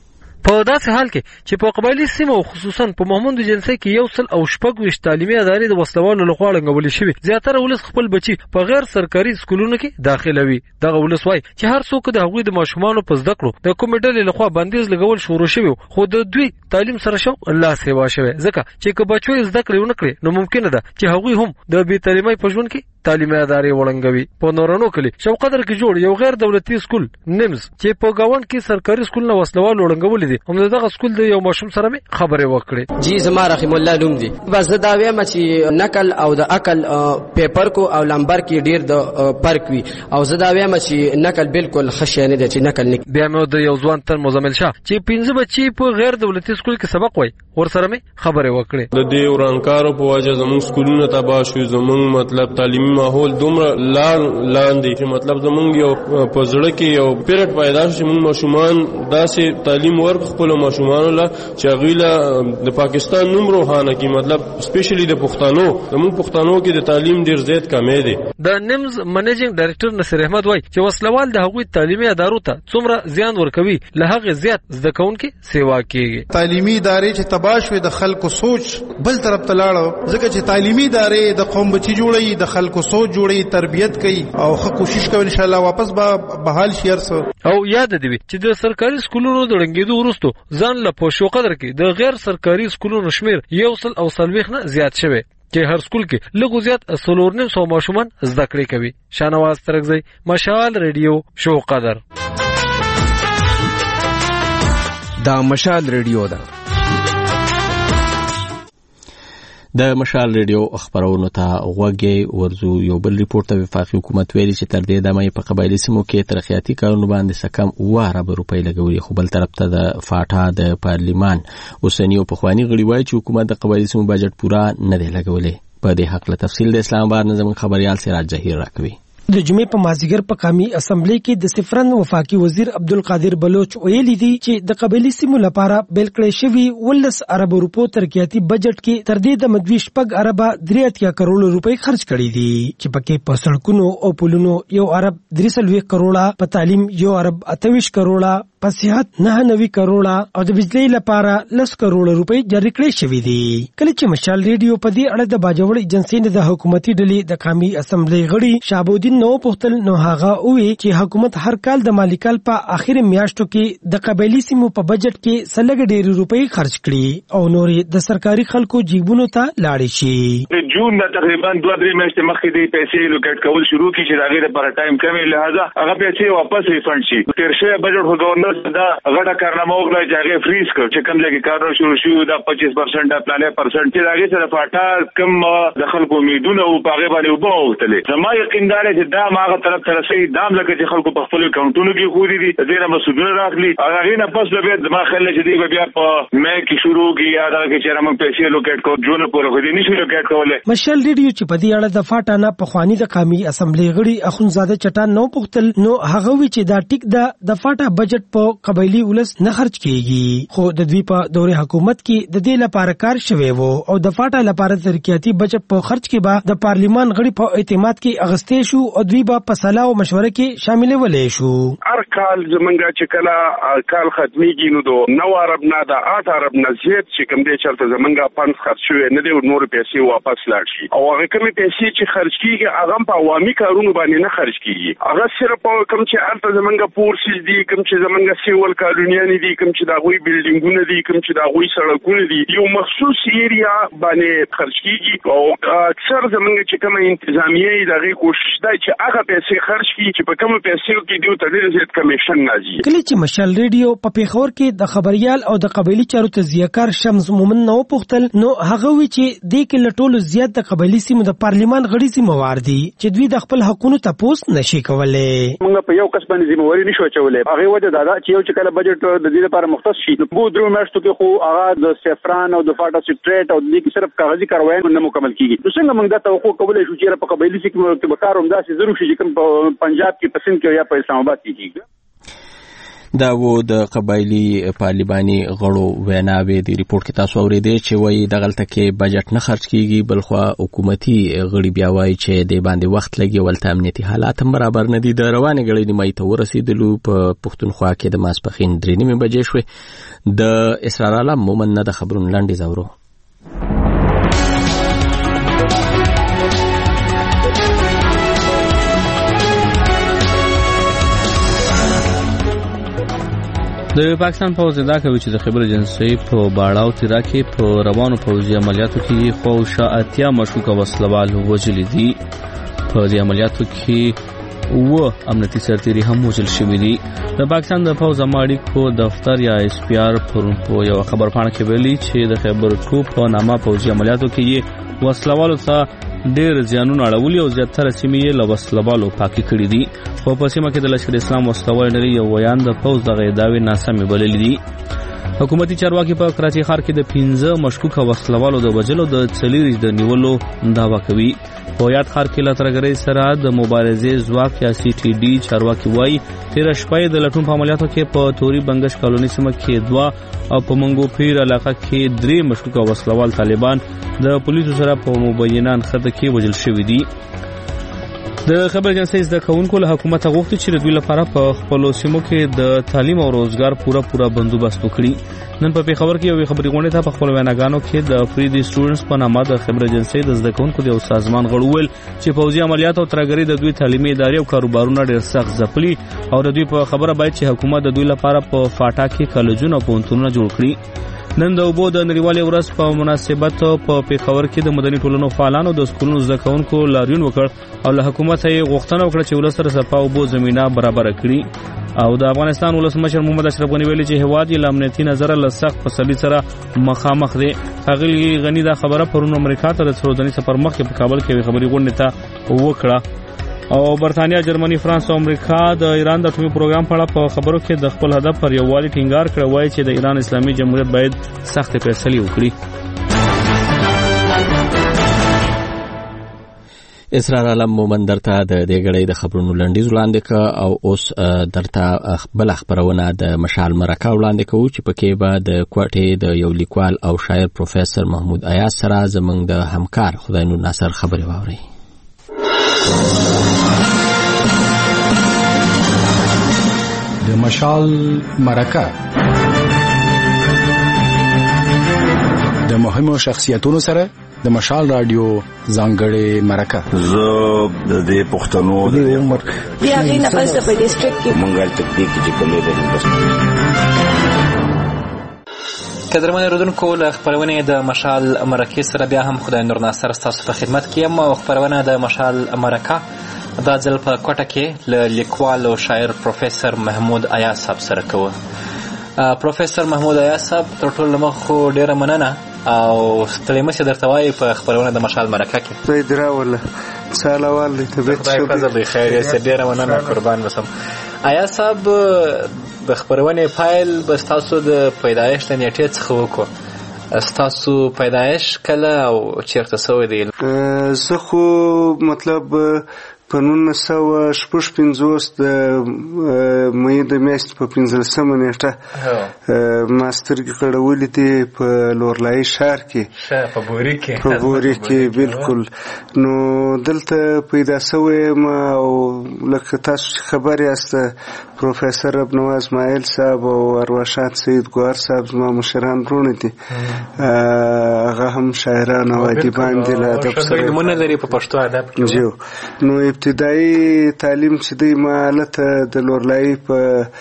په داسې حال کې چې په قبایلی سیمه او خصوصا په مومند جنسي کې یو سل او شپږ ویشت تعلیمي ادارې د وسلوالو لخوا ړنګول شوي. زیاتره ولس خپل بچي په غیر سرکاري سکولونو کې داخلوي. دغه ولس وایي چې هر څوک د هغوی د ماشومانو په زده کړو د کومې ډلې لخوا بندیز لګول شروع شوی خو د دوی تعلیم سره شوق الله سیوا شوی ځکه چې که بچو زده کړې ونه کړي نو ممکنه ده چې هغوی هم د بې تعلیمۍ په ژوند کې تعلیمي ادارې وړنګوي. په نورانو کلي شوقدر کې جوړ یو غیر دولتي سکول نیمز چې په گاوند کې سرکاري سکول نه وسلوال وړنګول دي هم دغه سکول د یو ماشوم سره مې خبرې وکړې. جی زما رحم الله نوم دی. بس دا وایم چې نقل او د عقل پیپر کو او لمبر کې ډیر د فرق وي او زه دا وایم چې نقل بالکل خشه نه دی چې نقل نه. بیا مې د یو ځوان تر مزمل شاه چې پنځه بچي په غیر دولتي سکول کې سبق وای ور سره مې خبرې وکړې. د دې ورانکارو په وجه زموږ سکولونه تباه شو. زموږ مطلب تعلیمي ماحول دومره لان لاندې چې مطلب زموږ یو په زړه کې یو پیرټ پیدا شي موږ ماشومان داسې تعلیم ورک خپل ماشومان له چې غیله د پاکستان نوم روحانه کې مطلب سپیشلی د پښتنو زموږ پښتنو کې د تعلیم ډیر زیات کمی دی. د نیمز منیجینګ ډایریکټر نصیر احمد وایي چې وسلوال د هغوی تعلیمي ادارو ته څومره زیان ورکوي له هغه زیات زده کوونکي سیوا کوي. تعلیمي ادارې چې تباه شوې د خلکو سوچ بل طرف ته لاړو ځکه چې تعلیمي ادارې د قوم بچي جوړي د خلکو سوچ جوړي تربیت کوي او ښه کوشش کوي ان شاء الله واپس به بحال شي ارسو. او یاد دی چې د سرکاري سکولونو د ړنګېدو وروسته ځان له پوښو قدر کې د غیر سرکاري سکولونو شمیر یو سل او څلوېښت نه زیات شوی چې هر سکول کې لږ زیات څلور نیم سوه ماشومان زده کړې کوي. شانواز ترکزی مشال ریډیو شو قدر. دا مشال ریډیو ده. د مشال ریډیو خبرونو ته غوږی ورزو. یو بل ریپورت ته وفاقي حکومت ویلي چې تر دې دمه په قبایلی سیمو کې ترقیاتي کارونو باندې سکم اوه اربه روپۍ لګولي خو بل طرف ته د فاټا د پارلیمان اوسنی او پخوانی غړي وایي چې حکومت د قبایلی سیمو بجټ پورا نه دی لګولی. په دې حق له تفصیل د اسلام آباد نظم خبريال سراج جهیر راکوي. د جمعې په مازیګر په قومي اسمبلی کې د صفرن وفاقي وزیر عبدالقادر بلوچ ویلي دي چې د قبایلی سیمو لپاره بل کړی شوی ولس ارب روپو ترقیاتي بجټ کې تر دې د مدوي شپږ اربه درې اتیا کروڑ روپۍ خرج کړي دي چې پکې په سړکونو او پلونو یو ارب درې سلوي کروڑه، په تعلیم یو ارب اتویش کروڑه، په صحت نه نوي کروڑه او د بجلی لپاره لس کروڑ روپۍ جاری کړي شوی دي. کله چې مشال ریډیو په دې اړه د باجوړ ایجنسی نه د حکومتي ډلې د قومي اسمبلی غړي شابودین نو پختل نو هغه وی چې حکومت هر کال د مالی کال په اخر میاشتو کې د قبایلی سیمو په بجټ کې سلګ ډېری روپۍ خرج کړي او نورې د سرکاري خلکو جیبونو ته لاړې شي. جون نه تقریبا دوه درې میاشتې مخکې د پیسې لوکیټ کول شروع کړي چې هغه لپاره ټایم کمی لہذا هغه پیسې واپس ریفند شي. تیر شوی بجټ خو گورنر دا غټه کارنامه وکړه چې هغه فریز کړ چې کوم لګي کارونه شروع شو دا پچیس پرسنټ دا پلانې پرسنټ چې هغه سره فاټا کم د خلکو امیدونه او پاغه باندې وبوتلې. زما یقین دی چې دا ماغه طرف تر سي دام لکه چې خلکو په خپل اکاونټونو کې خو دي دې نه مسودونه راغلي هغه نه پس به زما خل چې دی بیا په مې کې شروع کی یا دا کې چې موږ پیسې لوکیټ کو جون پورې خو دې نشو لوکیټ کولای. مشال ریډیو چې په دې اړه د فاټا نه په خواني د قومي اسمبلی غړي اخونزاده چټان نو پختل نو هغه وی چې دا ټیک دا د فاټا بجټ په قبایلی ولس نه خرج کیږي. خو د دوی په دورې حکومت کې د دې لپاره کار شوی وو او د فاټا لپاره ترقیاتي بجټ په خرج کې به د پارلیمان غړي په اعتماد کې اغستې شو او دوی به په صلاح او مشوره کې شاملولې شو. هر کال زمونږ چې کله کال ختميږي نو د نو ارب نه د اټ ارب نه زیات چې کوم دې چلته زمونږ پنځ خرج شوی نه دی نور پیسې واپس لاړ شي او هغه کومې پیسې چې خرج کیږي هغه په عوامي کارونو باندې نه خرج کیږي. هغه صرف کوم چې الته زمونږ پورسز دي کوم چې زمونږ سیول کالونیان دي کوم چې د غوي بلډینګونه دي کوم چې د غوي سړکونه دي یو مخصوص ایریا باندې خرج کیږي او اکثر زمونږ چې کوم انتظامیه دغه کوشش دی چې هغه پیسې خرج کړي چې په کوم پیسې کې دیو ته ډېر زیات کمیشن راځي. کله چې مشال ریډیو په پیښور کې د خبريال او د قبایلی چارو تزیهکار شمس مومن نو پختل نو هغه وی چې د کې لټولو زیات د قبایلی سیمو د پارلیمان غړي سیموار دي چې دوی د خپل حقوقو تاسو نشي کولای. موږ په یو کس باندې ذمہواری نشو چولای. هغه وجه دا چې یو چې کله بجټ د دې لپاره مختص شي نو بو درو میاشتو کې خو هغه د سفران او د فاټا سټریټ او د دې صرف کاغذي کاروایي نه مکمل کیږي. نو څنګه موږ دا توقع کولای شو چې په قبایلی سیمو کې به کاروم داسې ضروري شي چې کوم پنجاب کې پسند کې یا په اسلام آباد کې کیږي. دا و د قبایلی پارلیماني غړو ویناوي د ریپورت کې تاسو اورېدې چې وایي دغلته کې بجټ نه خرج کیږي بلخوا حکومتي غړي بیا وایي چې د باندې وخت لګي ولته امنیتي حالات هم برابر نه دي. د روانې غړي نیمایي ته ورسېدلو په پښتونخوا کې د ماسپښین درې نیمې بجې شوې. د اسرار عالم مومن نه د خبرونو لاندې زورو د پاکستان پوځ دا کوي چې د خیبر ایجنسۍ په باړاو تیرا کې په روانو پوځي عملیاتو کې خو شاعتیا مشکوک وسلوال وژل دي. په دې عملیاتو کې و امنیتي سرتیري هم وژل شوي دي. د پاکستان د پوځ اماړي کو دفتر یا اس پی آر پرون په یو خبر پاڼه کې ویلي چې د خیبر ټوپ په نامه پوځي عملیاتو کې وسلوالو ته ډېر زیانونه اړولي او زیاتره سیمې یې له وسلوالو پاکې کړي دي. خو په سیمه کې د لشکر اسلام وسلوال ډلې یو ویان د پوځ دغه ادعاوې ناسمې بللې دي. حکومتي چارواکي په کراچۍ ښار کې د پنځه مشکوکه وسلوالو د وژلو د څلېرویشت د نیولو دعوه کوي. په یاد ښار کې له ترهګرۍ سره د مبارزې ځواک یا سی ټي ډي چارواکي وایي تېره شپه یې د لټون په عملیاتو کې په توري بنګش کالوني سیمه کې دوه او په منګو پیر علاقه کې درې مشکوکه وسلوال طالبان د پولیسو سره په مبینه نښته کې وژل شوي دي. د خبر ایجنسۍ زده کوونکو له حکومت غوښتي چې د دوی لپاره په خپلو سیمو کې د تعلیم او روزګار پوره پوره بندوبست وکړي. نن په پیښور کې یوې خبري غونډې ته په خپلو ویناګانو کې د فری دی سټوډنټس په نامه د خبر ایجنسۍ د زده کوونکو د یو سازمان غړو ویل چې پوځي عملیات او ترهګرۍ د دوی تعلیمي ادارې او کاروبارونه ډېر سخت ځپلي او د دوی په خبره باید چې حکومت د دوی لپاره په فاټا کې کالجونه او پوهنتونونه جوړ کړي. نن د اوبو د نړیوالې ورځ په مناسبت په پیښور کې د مدني ټولنو فعالانو د سکولونو زده کوونکو لاریون وکړ او له حکومت یې غوښتنه وکړه چې ولس سره صفا اوبو زمینه برابر کړي. او د افغانستان ولسمشر محمد اشرف غنی ویلي چې هواد یې له امنیتي نظره له سخت فسادي سره مخامخ دی. ښاغلي غني دا خبره پرون امریکا ته د څلور ورځني سفر مخکې په کابل کې یوې خبري غونډې ته وکړه. او برتانیا، جرمني، فرانس او امریکا د ایران د اټومي پروګرام په اړه په خبرو کې د خپل هدف پر یووالي ټینګار کړی وایي چې د ایران اسلامي جمهوریت باید سختې فیصلې وکړي. اسرار عالم مومن درته د دې غړي د خبرونو لنډیز وړاندې ک او اوس درته بل خبرونه د مشال مرکه وړاندې کوو چې پکې به د کوټې د یو لیکوال او شاعر پروفیسور محمود ایاز سره زمونږ د همکار خدای نور ناصر خبرې واوري. د مشال مرکه د مهمو شخصیتونو سره د مشال رادیو ځانګړې مرکه. زه د دې پښتنو د عمر بیا غي نه پس په ډیسټریکټ کې مونږه تکلیف چې کومې ده. قدرمن اوریدونکو، له خبرونې د مشال مرکه سره بیا هم خدای نور ناصر ستاسو په خدمت کې یم. او خبرونه د مشال مرکه دا ځل په کوټه کې له لیکوال او شاعر پروفیسور محمود ایاز صاحب سره کوو. پروفیسور محمود ایاز صاحب تر ټولو مخکې ډیره مننه او ستړي مشه درته وایي په خبرونه د مشال مرکه کې. زه دراوله سلام علیکم. خدای فضل دی خیر یې ډیره مننه قربان وسم. ایاز صاحب د خبرونه فایل بس تاسو د پیدایښت نیټه څخه وکړو. ستاسو پیدایش کله او چیرته سوی دی؟ زه خو مطلب په نولس سوه شپږ پنځوس د مې د میاشتې په پنځلسمه نیټه ما سترګې غړولې دي په لورلایي ښار کې په بوري کې په بوري کې بالکل. نو دلته پیدا شوی یم او لکه تاسو چې خبر یاست پروفیسر ابنواز اسماعیل صاحب او ارواښاد سید ګوهر صاحب زما مشران وروڼه دي، هغه هم شاعران او ادیبان دي له ادب سره نمونه لري په پښتو ادب کې. نو ابتدایي تعلیم چې دی ما هلته د لورلایي په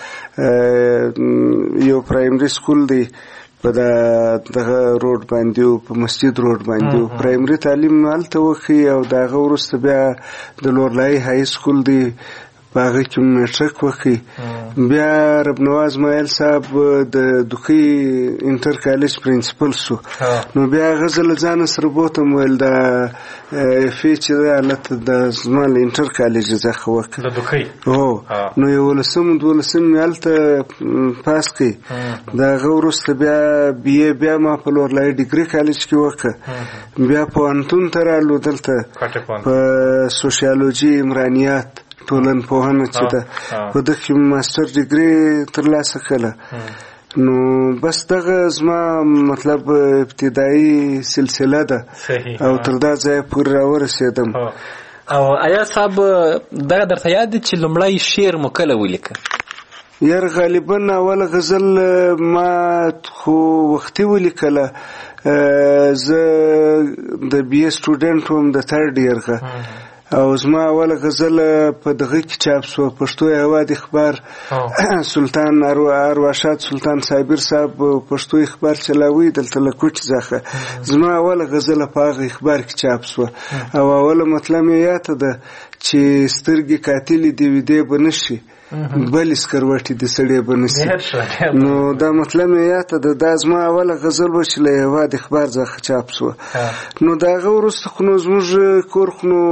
یو پرایمري سکول دی په دغه روډ باندې او په مسجد روډ باندې او پرایمري تعلیم هلته وکړي او د هغه وروسته بیا د لورلایي های سکول دی په هغه کې میټرک وکړي. بیا رب نواز اسماعیل صاحب د دوکۍ انټر کالج پرنسپل شو. نو بیا هغه زه له ځانه سره بوتم ویل دا اف ای چې دی هلته د زما له انټر کالج څخه وکړه د دوکۍ. هو نو یولسم دولسم مې هلته پاس کړي. د هغه وروسته بیا بي اے بیا ما په لورلایي ډیګري کالج کې وکړه. بیا پوهنتون ته رالو دلته په سوشیالوجي عمرانیات ټولن پوهنه چې ده په دغه کې ماستر ډیګري ترلاسه کړله. نو بس دغه زما مطلب ابتدایي سلسله ده او تر دا ځایه پورې راورسېدم. او ایا صاحب دغه درته یاد دی چې لومړی شعر مو کله ولیکه؟ یار غالبا اوله غزل ما خو وختي ولیکله. زه د بي اے سټوډنټ وم د تھرډ ایرغه او زما اوله غزل په دغه کې چاپ شو پښتو هواد اخبار سلطان ارواښاد سلطان صابر صاحب پښتو اخبار چلاوي دلته له کوټ ځخه زما اوله غزل په هغه اخبار کې چاپ شو او اوله مطلب یې یاد ده چې سترګې قاتلې دی وي دی بنشي بل سکروټي د سړې بنسي. نو دا مطلب یې یاد ده دا زما اوله غزل و چې له هواد اخبار ځخه چاپ شو. نو دا هغه وروسته خو نو زموږ کور خو نو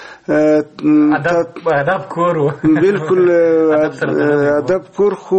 ادب کور و بالکل ادب کور خو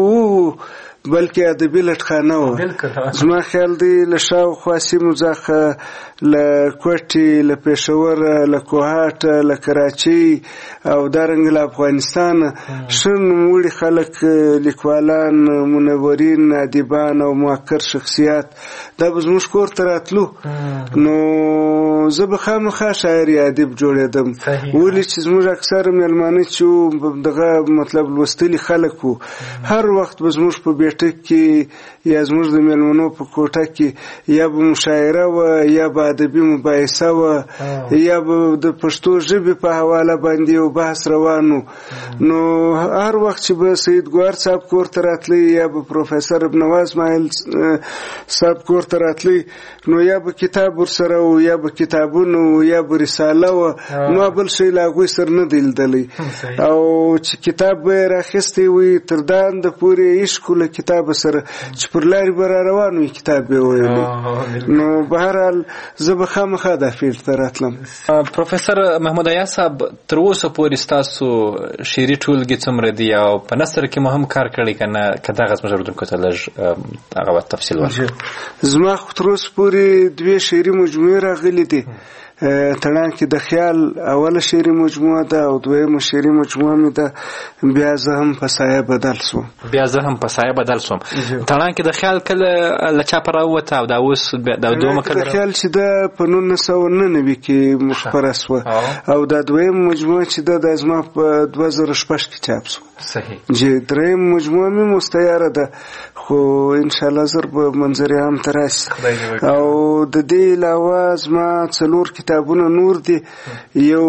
بلکې ادبي لټخانه و. زما خیال دی له شاوخوا سیمو څخه له کوټې له پېښور له کوهاټ له کراچۍ او دارنګه له افغانستان ښه نوموړي خلک لیکوالان منورین ادیبان او مؤثر شخصیات دا به زموږ کور ته راتلو. نو زه به خامخا شاعر یا ادیب جوړېدم ولې چې زموږ اکثره میلمانه چې دغه مطلب لوستلي خلک وو. هر وخت به زموږ په بیټک کې یا زموږ د میلمنو په کوټه کې یا به مشاعره وه یا به ادبي مباحثه وه یا به د پښتو ژبې په حواله باندې یو بحث روان و. نو هر وخت چې به سید ګوهر صاحب کور ته راتلی یا به پروفیسر ابنواز اسماعیل صاحب کور ته راتلی نو یا به کتاب ورسره و یا به کتابونه و یا به رساله وه. ما بل شی له هغوی سره نه دی لیدلی او چې کتاب به یې راخیستی وي تر دانده پورې عشق له کتاب سره چې پر لارې به را روان وي کتاب به ویلی. نو به هر حال زه به خامخا دا فیلډ ته راتلم. پروفیسر محمود عیا صاحب تر اوسه پورې ستاسو شعري ټولګې څومره دي او په نثر کې مو هم کار کړی که نه که دغه زموږ اورېدونکو ته لږ هغه تفصیل ورکړئ؟ زما خو تر اوسه پورې دوې شعري مجموعې راغلي دي. تړان کې د خیال اوله شعري مجموعه ده او دویمه شعري مجموعه مې ده. بیا زه هم په سایه بدل سوم بیا زه هم په سایه بدل سوم تړان کې د خیال کله له چاپه راووته او دا اوس دا دومه کله د خیال چې ده په نولس سوه نهه نوي کې خپره سوه او دا دویمه مجموعه چې ده دا زما په دوه زره شپږ کې چاپ سو. صحیح. چې درېیمه مجموعه مې مستیاره ده خو انشاءالله زر به منظر عام ته راشي. او د دې علاوه زما څلور کتابونه نور دي. یو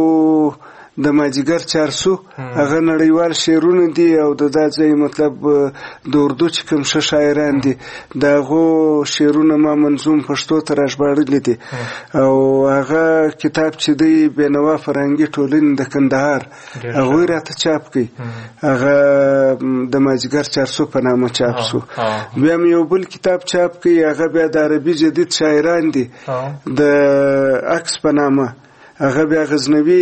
د ماجیګر چارسو هغه نړیوال شعرونه دي او د دا ځای مطلب د اردو چې کوم ښه شاعران دي د هغو شعرونه ما منظوم پښتو ته راژباړلي دي او هغه کتاب چې دی بینوا فرهنګي ټولنې د کندهار هغوی راته چاپ کړي هغه د ماجیګر چارسو په نامه چاپ سو. بیا مې یو بل کتاب چاپ کړي هغه بیا د عربي جدید شاعران دي د عکس په نامه هغه بیا غزنوي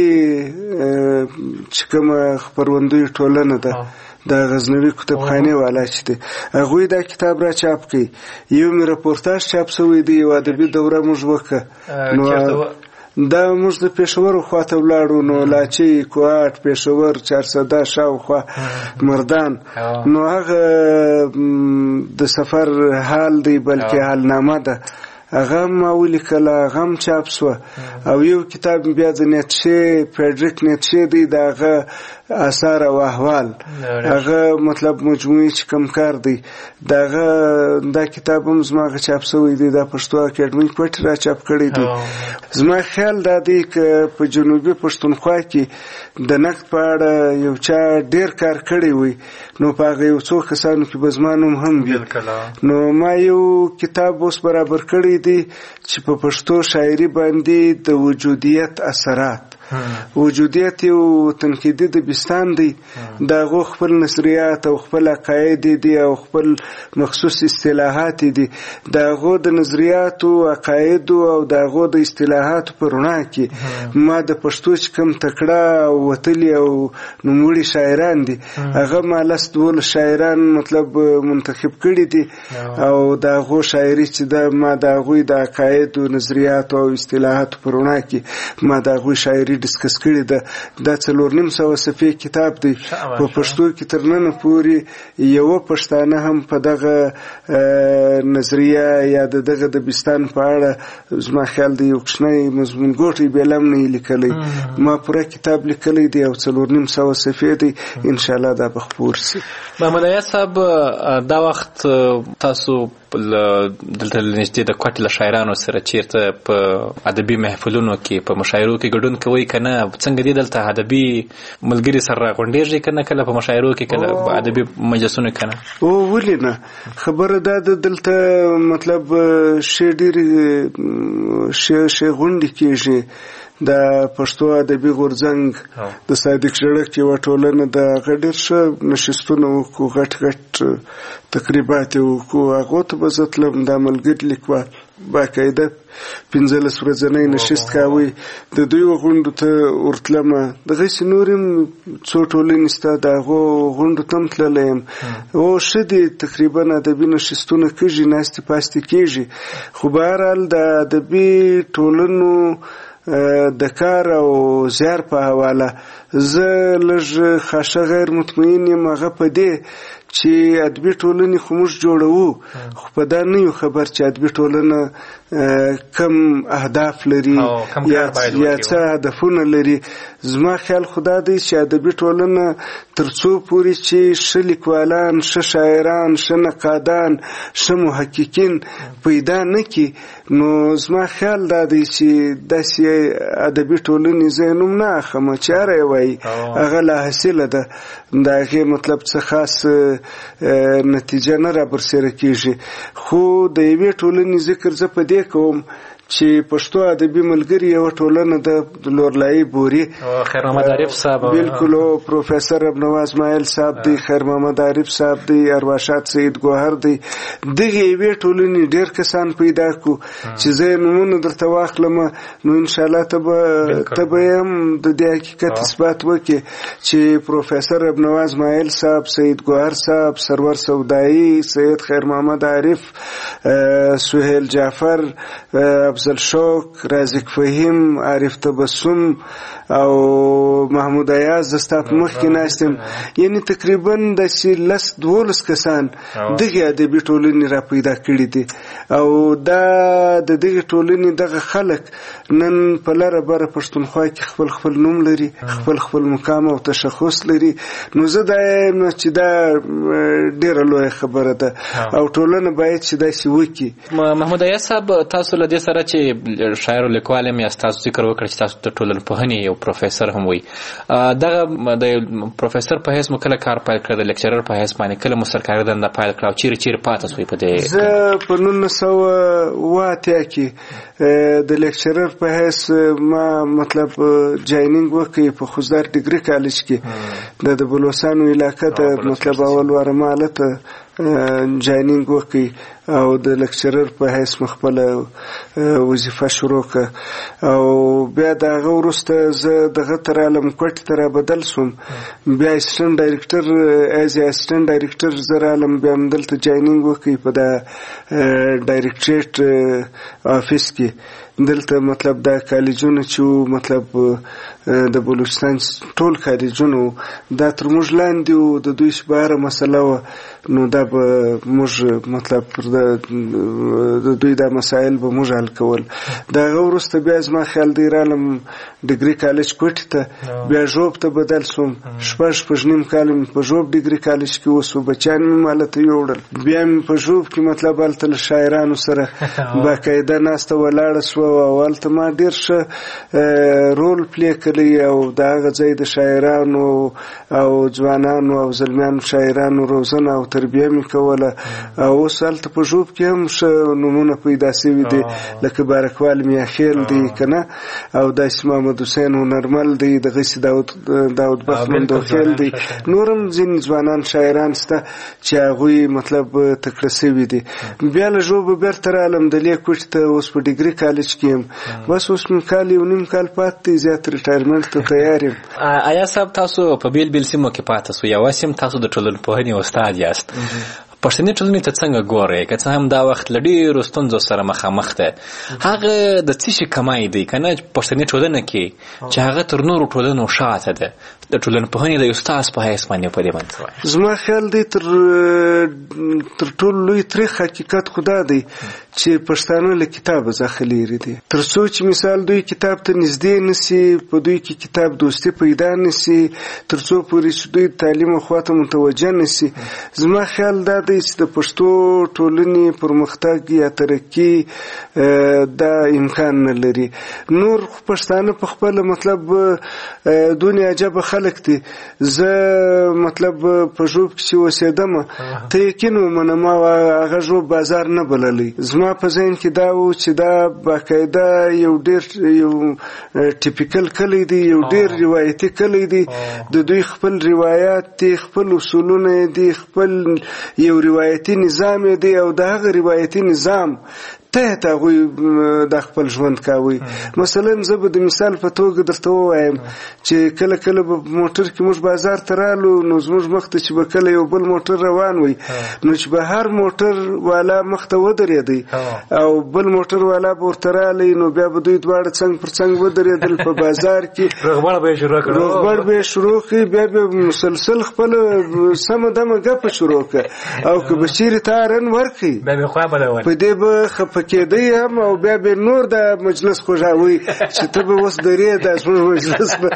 چې کومه خپروندوی ټولنه ده د غزنوي کتابخانې والا چې دی هغوی دا کتاب را چاپ کړي. یو مې رپورتاژ چاپ شوی دی یو ادبي دوره موږ وکړه نو دا موږ د پېښور خواته ولاړو نو لاچي کوهاټ پېښور چارسده شاوخوا مردان نو هغه د سفر حال دی بلکې حالنامه ده هغه ما ولیکله هغه هم چاپ سوه او یو کتاب بیا د نیتشه فریډریک نیتشه دی د هغه آثار او احوال هغه مطلب مجموعي چې کم کار دی د هغه دا کتاب هم زما هغه چاپ سوی دی د پښتو اکاډمي کوټ را چاپ کړی دی زما خیال دا دی که په جنوبي پښتونخوا کې د نقد په اړه یو چا ډېر کار کړی وي نو په هغه یو څو کسانو کې به زما نوم هم وي نو ما یو کتاب اوس برابر کړی دی چې په پښتو شاعري باندې د وجودیت اثرات وجودیت یو تنقیدي دبستان دی د هغو خپل نظریات او خپل عقاید دي او خپل مخصوص اصطلاحات دي د هغو د نظریاتو عقایدو او د هغو د اصطلاحاتو په رڼا کې ما د پښتو چې کوم تکړه او وتلي او نوموړي شاعران دي هغه ما لس دولس شاعران مطلب منتخب کړي دي او د هغو شاعري چې د ما د هغوی د عقایدو نظریاتو او اصطلاحاتو په رڼا کې ما د هغوی شاعري ډسکس کړی ده دا څلور نیم سوه صفحې کتاب دی په پښتو کې تر ننه پورې یوه پښتانه هم په دغه نظریه یا د دغه دبستان په اړه زما خیال دی یو کوچنی مضمون ګوټی بیلم نه لیکلی ما پوره کتاب لیکلی دی او څلور نیم سوه صفحې دی انشاءالله دا به خپور سي. محمد ایاز صاحب دا وخت تاسو دلته نږدې د کوټ له شاعرانو سره چیرته په ادبي محفلونو کې په مشاعرو کې ګډون کوئ که نه څنګه دي دلته ادبي ملګري سره راغونډېږئ که نه کله په مشاعرو کې کله په ادبي مجلسونو که نه او ولې نه خبره دا ده دلته مطلب ښې ډېرې ښې غونډې کېږي د پښتو ادبي غورځنګ د صادق ژړک یوه ټولنه ده هغه ډېر ښه نشستونه وکړو غټ غټ تقریبات یې وکړو هغو ته به زه تلم دا ملګري لیکوال باقاعده پنځلس ورځنی نشست کاوه د دوی غونډو ته ورتلمه دغسې نور هم څو ټولنې شته د هغو غونډو ته هم تللی یم او ښه دي تقریبا ادبي نشستونه کېږي ناستې پاستې کېږي خو بهرحال د ادبي ټولنو د کار او زیار په حواله زه لږ خاصه غیر مطمئن یم هغه په دې چې ادبي ټولنې خو موږ جوړوو خو په دا نه یو خبر چې ادبي ټولنه کم اهداف لري یا څه هدفونه لري زما خیال خو دا دی چې ادبي ټولنه تر څو پورې چې ښه لیکوالان ښه شاعران ښه نقادان ښه محققین پیدا نه کړي نو زما خیال دا دی چې داسې ادبي ټولنې زه یې نوم نه اخلم چې هره یې وایي هغه لا حاصله ده د هغې مطلب څه خاص نتیجه نه را برسېره کېږي خو د یوې ټولنې ذکر زه په دې کوم چې پښتو ادبي ملګري یوه ټولنه ده لورلایي بوري خیر محمد عارف صاحب بالکل او پروفیسر ابنواز اسماعیل صاحب دی خیر محمد عارف صاحب دی ارواښاد سید ګوهر دی دغه یوې ټولنې ډېر کسان پیدا کړو چې زه یې نومونه درته واخلم نو انشاءالله ته به یې هم د دې حقیقت اثبات وکړي چې پروفیسر ابنواز اسماعیل صاحب سید ګوهر صاحب سرور سودایي سید خیر محمد عارف سهیل جعفر افضل شوق رازق فهیم عارف تبسم او محمود ایاز د ستا په مخ کې ناست یم یعنې تقریبا داسې لس دولس کسان دغې ادبي ټولنې را پیدا کړي دي او دا د دغې ټولنې دغه خلک نن په لره بره پښتونخوا کې خپل خپل نوم لري خپل خپل مقام او تشخص لري نو زه دا یم چې دا ډېره لویه خبره ده او ټولنه باید چې داسې وکړي. محمود ایاز صاحب تاسو له دې سره چې شاعر او لیکوال یم یاست تاسو ذکر وکړ چې تاسو د ټولنپوهنې یو پروفیسر هم وي دغه د پروفیسر په حیث مو کله کار پیل کړی د لیکچرر په حیث باندې کله مو سرکاري دنده پیل کړه او چیرې چیرې پاته سوی په دې زه په نولس سوه اوه اتیا کې د لیکچرر په حیث ما مطلب جاینینګ وکړی په خوزدار ډیګري کالج کې د د بلوڅانو علاقه د مطلب اول واره مالته جاینینګ وکړي او د لیکچرر په حیث خپل وظیفه شروع کړه او بیا د هغه وروسته زه دغه ته رالم کوټې ته رابدل سوم بیا اسسټنټ ډایرکټر ایز اسسټنټ ډایرکټر زه رالم بیا هم دلته جاینینګ وکړي په دا ډایرکټریټ آفیس کې دلته مطلب دا کالجونه چې مطلب د بلوچستان ټول کالجونه دا تر موږ لاندې وو د دوی باره مسله وه نو دا به موږ مطلب د دوی دا مسایل به موږ حل کول د هغه وروسته بیا زما خیال دی رالم ډګري کالج کوټې ته بیا ژوب ته بدل سوم شپږ شپږ نیم کال مې په ژوب ډګري کالج کې اوسو بچیان مې هلته یوړل بیا مې په ژوب کې مطلب هلته له شاعرانو سره باقاعده ناسته ولاړه سوه او هلته ما ډېر ښه رول پلی کړی او د هغه ځای د شاعرانو او ځوانانو او زلمیانو شاعرانو روزنه او تربیه مې کوله او اوس هلته په ژوب کې هم ښه نومونه پیدا سوي دي لکه بارکوال میاخیل دی که نه او داسې محمد حسین هنرمل دی دغسې داود داود بخت مندوخیل دی نور هم ځینې ځوانان شاعران شته چې هغوی مطلب تکړه سوي دي بیا له ژوبه بیرته رالم د لیک کوټې ته اوس په ډګري کالج کې یم بس اوس مې کال یو نیم کال پاتې دی زیات ریټایرمنټ ته تیار یم آیا صاحب تاسو په بیل بیل سیمو کې پاتې سو یوه سیم تاسو د ټولنپوهنې استاد یاست پښتني ټولنې ته څنګه ګورئ که څه هم دا وخت له ډېرو ستونزو سره مخامخ ده هغه د څه شي کمای دی که نه پښتني ټولنه کې چې هغه تر نورو ټولنو شاته ده د ټولنپوهنې د استاد په حیث باندې په دې باندې زما خیال دی تر تر ټولو لوی تریخ حقیقت خو دا دی چې پښتانه له کتابه څخه لرې دي تر څو چې مثال دوی کتاب ته نږدې نسي په دوی کې کتاب دوستي پیدا نسي تر څو پورې چې دوی تعلیم خواته متوجه نسي زما خیال دا دی چې د پښتو ټولنې پرمختګ یا ترقي دا امکان نه لري نور پښتانه په خپل مطلب دنیا عجبه خلک دي زه مطلب په ژوب کې چې اوسېدم ته یقین ومنه ما هغه ژوب بازار نه بللی زما په ذهن کې دا و چې دا باقاعده یو ډېر یو ټیپیکل کلی دی یو ډېر روایتي کلی دی د دوی خپل روایات دي خپل اصولونه دي خپل یو روایتي نظام دی او د هغه روایتي نظام ته ته هغوی د خپل ژوند کوي مثلا زه به د مثال په توګه درته ووایم چې کله کله به موټر کې موږ بازار ته رالو نو زموږ مخ ته چې به کله یو بل موټر روان وي نو چې به هر موټر والا مخ ته ودرېدی او بل موټر والا به ورته رالی نو بیا به دوی دواړه څنګ پر څنګ ودرېدل په بازار کې روغبړ به یې شروع کړه روغبړ به یې شروع کړي بیا به مسلسل خپله سمه دمه ګپه شروع کړه او که به چیرې ته ارن ورکړي بیا به خوا بلول په دې به خفه کېدی هم او بیا به نور د مجلس خوږاوي چې ته به اوس درې دا زموږ مجلس به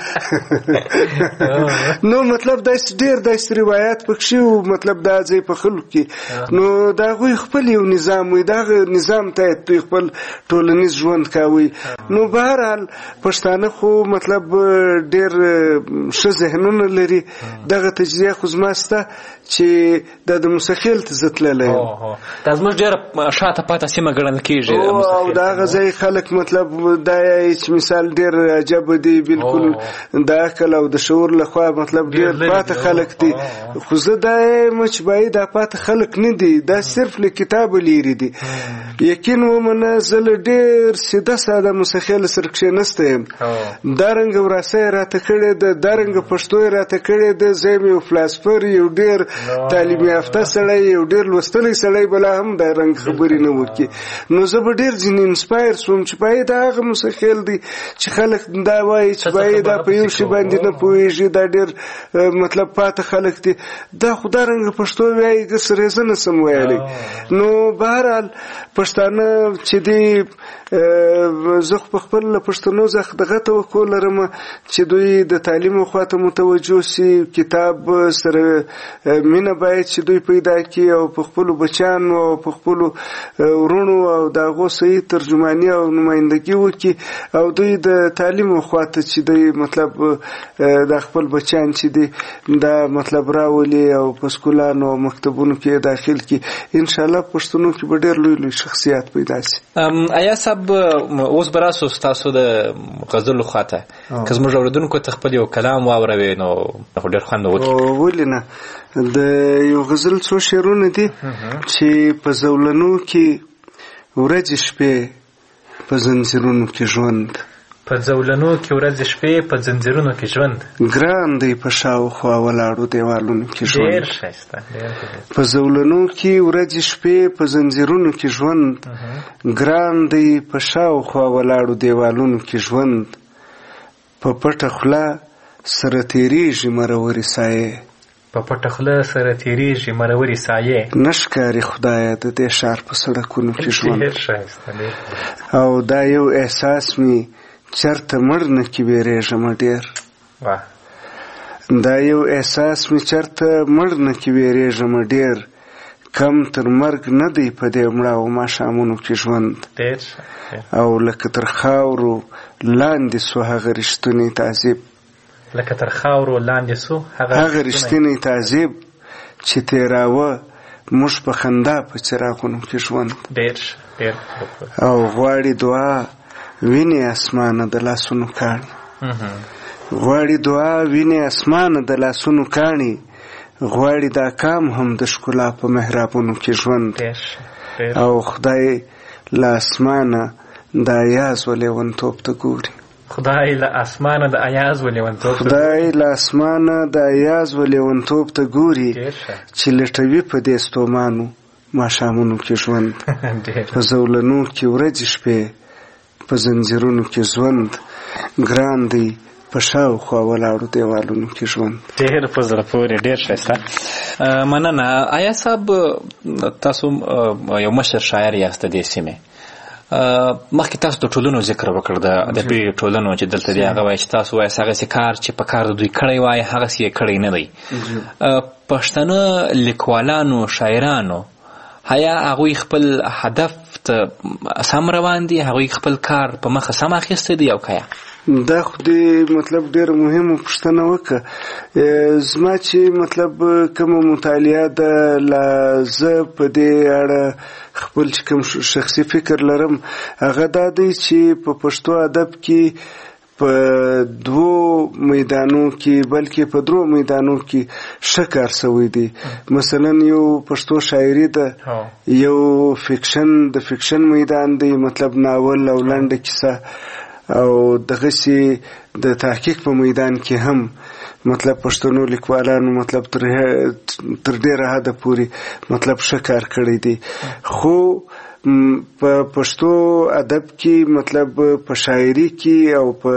نو مطلب داسې ډېر داسې روایات پکښې وو مطلب دا ځای په خلکو کې نو د هغوی خپل یو نظام وي د هغه نظام ته دوی خپل ټولنیز ژوند کوي نو بهرحال پښتانه خو مطلب ډېر ښه ذهنونه لري دغه تجزیه خو زما شته چې دا د مستقل ته زه تللی یم دا زموږ ډېره شاته پاته سیمه ګڼل کېږي او د هغه ځای خلک مطلب دا چې مثال ډېر عجبه دي بلکل د عقل او د شعور لخوا مطلب ډېر پاته خلک دي خو زه دا یم چې باید دا پاته خلک نه دي دا صرف له کتابه لرې دي یقین ومنه زه له ډېر سیده ساده مستقل سره کښېنستی یم دا رنګه وراثه یې راته کړې ده دا رنګه پښتو یې راته کړې ده زه یم یو فلاسفر یو ډېر تعلیم یافته سړی یو ډېر لوستلی سړی بلا هم دا رنګ خبرې نه وکړي نو زه به ډېر ځینې انسپایر سوم چې باید هغه مستقل دي چې خلک دا وایي چې باید دا په یو شي باندې نه پوهېږي دا ډېر مطلب پاته خلک دي دا خو دا رنګه پښتو وایي که سره زه نه سم ویلی نو بهرحال پښتانه چې دی زه خو په خپل له پښتنو څخه دغه توقع لرم چې دوی د تعلیم خواته متوجه سي کتاب سره مینه باید چې دوی پیدا کړي او په خپلو بچیانو او په خپلو وروڼو او د هغو صحیح ترجماني او نمایندګي وکړي او دوی د تعلیم خواته چې دی مطلب د خپل بچیان چې دی دا مطلب راولي او په سکولانو او مکتبونو کې داخل کړي ان شاء الله پښتنو کې به ډېر لوی لوی شخصیات پیدا شي. آیا صاحب اوس به راسو ستاسو د غزلو خواته که زموږ اورېدونکو ته خپل یو کلام واوروي نو ډېر خوند وکړي؟ ولې نه، د یو غزل څو شعرونه دي چې په زولنو کې ورځې شپې په زنځیرونو کې ژوند، په زولنو کې ورځې شپې په زنځیرونو کې ژوند، ګران دی په شاوخوا ولاړو دیوالونو کې ژوند. ډېر ښایسته. په زولنو کې ورځې شپې په زنځیرونو کې ژوند، ګران دی په شاوخوا ولاړو دیوالونو کې ژوند، په پټه خوله سره تیریږي مرورې سایې، په پټه خوله سره تیریږي مرورې سایې، نه ښکاري خدایه د دې ښار په سړکونو کې ژوند. او دا یو احساس مې چرته مړ نه کې ویرېږم ډېر، دا یو احساس مې چرته مړ نه کې ویرېږم ډېر، کم تر مرګ نه دی په دې مړاو ماښامونو کې ژوند. او لکه تر خاورو لاندې سو هغه رښتونی تعذیب، لکه تر خاورو لاندې سو هغه رښتینی تعذیب چې تیراوه موږ په خندا په څراغونو کې ژوند. ډېر ډېر. او غواړي دعا ویني اسمانه د لاسونو کاڼي، غواړي دعا ویني اسمانه د لاسونو کاڼي، غواړي دا کام هم د ښکلا په محرابونو کې ژوند. او خدای له اسمانه د ایاز و لیونتوب ته ګوري، خدای له اسمانه د ایاز و لیونتوب خدای له اسمانه د ایاز و لیونتوب ته ګوري، چې لټوي په دې ستومانو ماښامونو کې ژوند. په زولنو کې ورځې شپې په زنځیرونو کې ژوند، ګران دی په شاوخوا ولاړو دیوالونو کې ژوند. ډېر په زړه پورې، ډېر ښایسته. مننه. آیا صاحب تاسو یو مشر شاعر یاست د دې سیمې، مخکې تاسو د ټولنو ذکر وکړ، د ادبي ټولنو چې دلته دی، هغه وایي چې تاسو وایي هغسې کار چې په کار د دوی کړی وایي هغسې یې کړی نه دی. پښتانه لیکوالانو شاعرانو آیا هغوی خپل هدف ته سم روان دي، هغوی خپل کار په مخه سم اخیستی دی او که یا؟ دا خو دې مطلب ډېره مهمه پوښتنه وکړه. زما چې مطلب کومه مطالعه ده، لا زه په دې اړه خپل چې کوم شخصي فکر لرم هغه دا دی چې په پښتو ادب کې په دوو میدانو کې بلکې په درو میدانو کې ښه کار شوی دی. مثلا یو پښتو شاعري ده، یو فکشن د فکشن میدان دی، مطلب ناول او لنډه کیسه، او دغسې د تحقیق په میدان کې هم مطلب پښتنو لیکوالانو مطلب تر تر ډېره حده پورې مطلب ښه کار کړی دی. خو په پښتو ادب کې مطلب په شاعري کې او په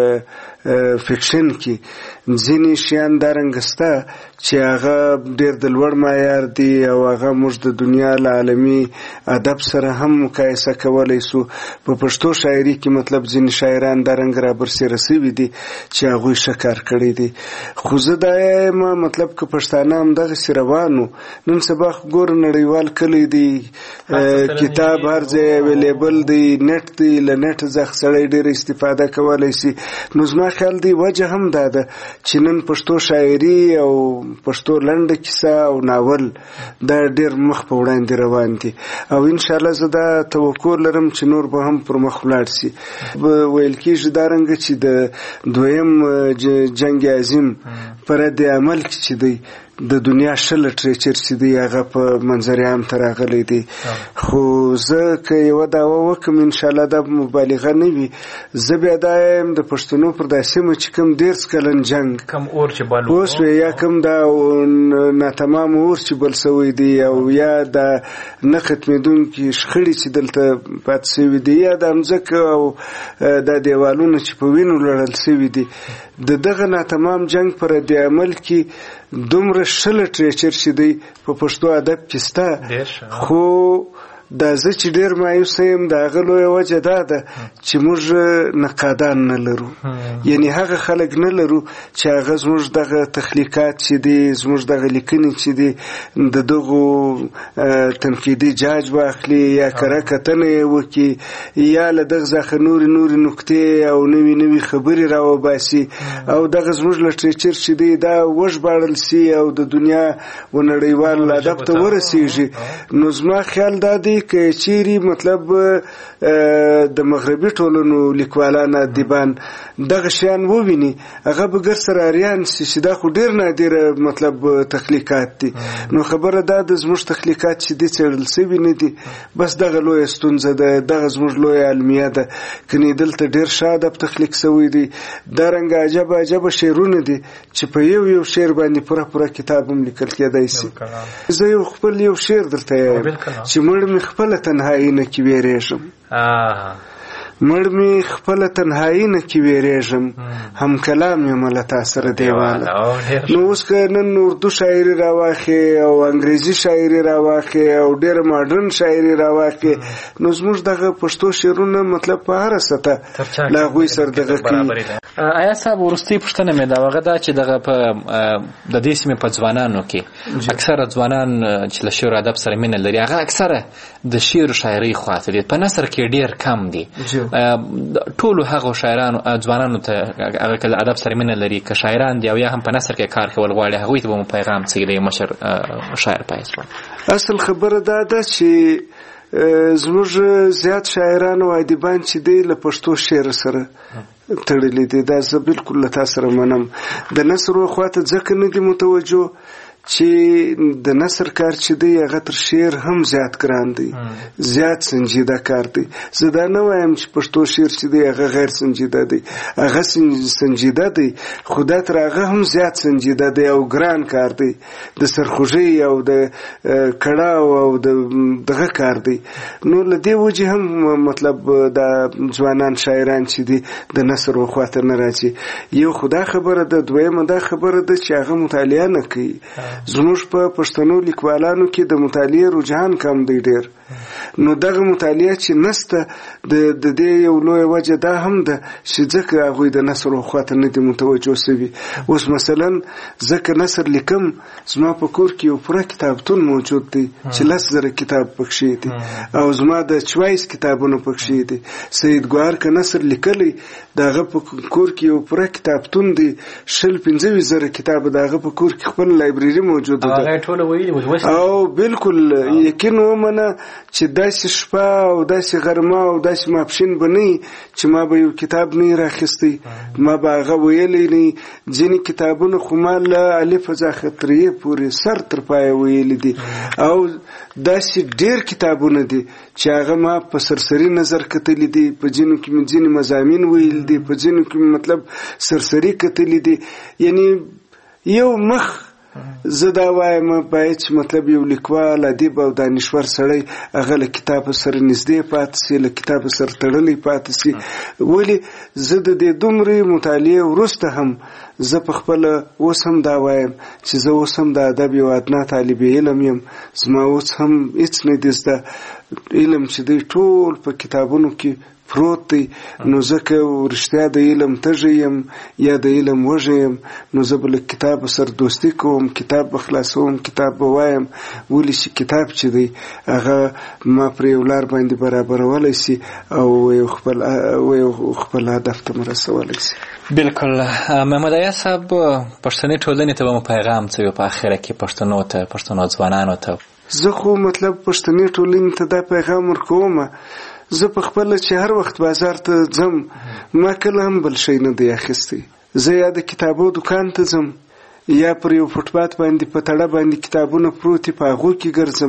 فکشن کې ځینې شیان دا رنګه سته چې هغه ډېر د لوړ معیار دي او هغه موږ د دنیا له عالمي ادب سره هم مقایسه کولی سو. په پښتو شاعري کې مطلب ځینې شاعران دا رنګ رابرسېره سوي دي چې هغوی ښه کار کړی دی. خو زه دا یم مطلب که پښتانه همدغسې روانو، نن سبا ګوره نړیوال کلی دی، کتاب هر ځای اویلیبل دی، نت دی، له نټ څخه سړی ډېره استفاده کولی سي. نو زما خیال دی وجه هم دا ده چې نن پښتو شاعري او پښتو لنډه کیسه او ناول دا ډېر مخ په وړاندې روان دي، او انشاءالله زه دا توقع لرم چې نور به هم پر مخ ولاړ سي. ویل کېږي دا رنګه چې د دویم جنګ عظیم په رد عمل کې چې دی د دنیا ښه لټریچر چې دی هغه په منظر عام ته راغلی دی. خو زه که یوه دعوه وکړم انشاءالله دا مبالغه نه وي، زه بیا دا یم د پښتنو پر دا سیمه چې کوم دېرش کلن جنګ کم اور چې بل اوس وی یا کوم دا ناتمام اور چې بل سوی دی، او یا دا نه ختمېدونکي شخړې چې دلته پاتې سوي دي، یا دا مځکه او دا دیوالونه چې په وینو لړل سوي دي، د دغه ناتمام جنګ پر رد عمل کې دومره ښه لټریچر چې دی په پښتو ادب کې سته. خو دا زه چې ډېر مایوسه یم د هغه لویه وجه دا ده چې موږ نقادان نه لرو، یعنی هغه خلک نه لرو چې هغه زموږ دغه تخلیقات چې دي، زموږ دغه لیکنې چې دي د دغو تنقیدي جاج واخلي یا کره کتنه یې وکړي یا له دغه څخه نورې نورې نکتې او نوي نوي خبرې راوباسي او دغه زموږ لټریچر چې دی دا وژباړل سي او د دنیا و نړیوال ادب ته ورسیږي. نو زما خیال دا دی که چیرې مطلب د مغربي ټولنو لیکوالان ادیبان دغه شیان وویني هغه به ګر سره اریان سي چې دا خو ډېر نادره مطلب تخلیقات دي. نو خبره دا د زموږ تخلیقات چې دي څېړل سوي نه دي، بس دغه لویه ستونزه ده، دغه زموږ لویه علمیه ده. کنې دلته ډېر ښه ادب تخلیق سوی دی، دارنګه عجبه عجبه شعرونه دي چې په یو یو شعر باندې پوره پوره کتاب هم لیکل کېدای سي. زه یو خپل یو شعر درته یم چې مړ مې خپله تنهایي نه کې ویرېږم، مړ مې خپله تنهایي نه کې ویرېږم، هم کلام یم له تا سره دیواله. نو اوس که نن اردو شاعري راواخې او انګریزي شاعري راواخې او ډېره ماډرن شاعري راواخې، نو زموږ دغه پښتو شعرونه مطلب په هره سطح له هغوی سره دغه کوي. آیا صاحب وروستۍ پوښتنه مې دا هغه ده چې دغه په د دې سیمې په ځوانانو کې اکثره ځوانان چې له شعر ادب سره مینه لري هغه اکثره د شعر شاعري خواته دي، په نثر کې ډېر کم دي. ټولو هغو شاعرانو ځوانانو ته هغه که ادب سره مینه لري که شاعران دي او یا هم په نثر کې کار کول غواړي هغوی ته به مو پیغام څه دی مشر شاعر په حیث؟ اصل خبره دا ده چې زموږ زیات شاعران او ادیبان چې دی له پښتو شعر سره تړلي دي. دا زه بالکل له تا سره منم. د نثر خواته ځکه نه دي متوجه چې د نثر کار چې دی هغه تر شعر هم زیات ګران دی، زیات سنجیده کار دی. زه دا نه وایم چې پښتو شعر چې دی هغه غیر سنجیده دی، هغه سنجیده دی، خو دا تر هغه هم زیات سنجیده دی او ګران کار دی، د سرخوږۍ او د کړاو او د دغه کار دی. نو له دې وجې هم مطلب دا ځوانان شاعران چې دی د نثر وخواته نه راځي. یو خدا خبره ده، دویمه دا خبره ده چې هغه مطالعه نه کوي. زموږ په پښتنو لیکوالانو کې د مطالعې رجحان کم دی ډېر. نو دغه مطالعه چې نسته د دې یو لویه وجه دا هم ده چې ځکه هغوی د نثر خواته نه دي متوجه سوي. اوس مثلا ځکه نثر لیکم زما په کور کې یو پوره کتابتون موجود دی چې لس زره کتاب پکښې دي او زما د چوایس کتابونه پکښې دي. سید ګوهر که نثر لیکلی د هغه په کور کې یو پوره کتابتون دی، شل پنځه ویشت زره کتاب د هغه په کور کې خپل لایبرري موجوده ده او بالکل یقین ومنه چې داسې شپه او داسې غرمه او داسې ماپښین به نه وي چې ما به یو کتاب نه راخیستی، ما به هغه ویلی نه. ځینې کتابونه خو ما له الف څخه تر یې پورې سر تر پایه ویلي دي او داسې ډېر کتابونه دي چې هغه ما په سرسري نظر کتلی دي، په ځینو کې مې ځینې مضامین ویل دي، په ځینو کې مطلب سرسري کتلی دي. یعنی یو مخ زه دا وایم باید چې مطلب یو لیکوال ادیب او دانشور سړی هغه له کتاب سره نږدې پاتې سي، له کتاب سره تړلی پاتې سي. ولې زه د دې دومرې مطالعې وروسته هم زه په خپله اوس هم دا وایم چې زه اوس هم د ادب یو ادنا طالب علم یم. زما اوس هم هېڅ نه دي زده، علم چې دی ټول په کتابونو کې پروت دی. نو ځکه رښتیا د علم تږی یم یا د علم وږی یم، نو زه به له کتاب سره دوستي کوم، کتاب به خلاصوم، کتاب به وایم. ولې چې کتاب چې دی هغه ما پر یو لار باندې برابرولی سي او یو خپل یو خپل هدف ته مرسولی سي. بالکل. محمد عیا صاحب پښتني ټولنې ته به مو پیغام څه وي په اخره کې پښتنو ته پښتنو ځوانانو ته؟ زه خو مطلب پښتني ټولنې ته دا پیغام ورکوم، زه په خپله چې هر وخت بازار ته ځم ما کله هم بل شی نه دی اخیستی. زه یا د کتابو دکان ته ځم یا پر یو فوټپات باندې په تړه باندې کتابونه پروت دي په هغو کې ګرځم.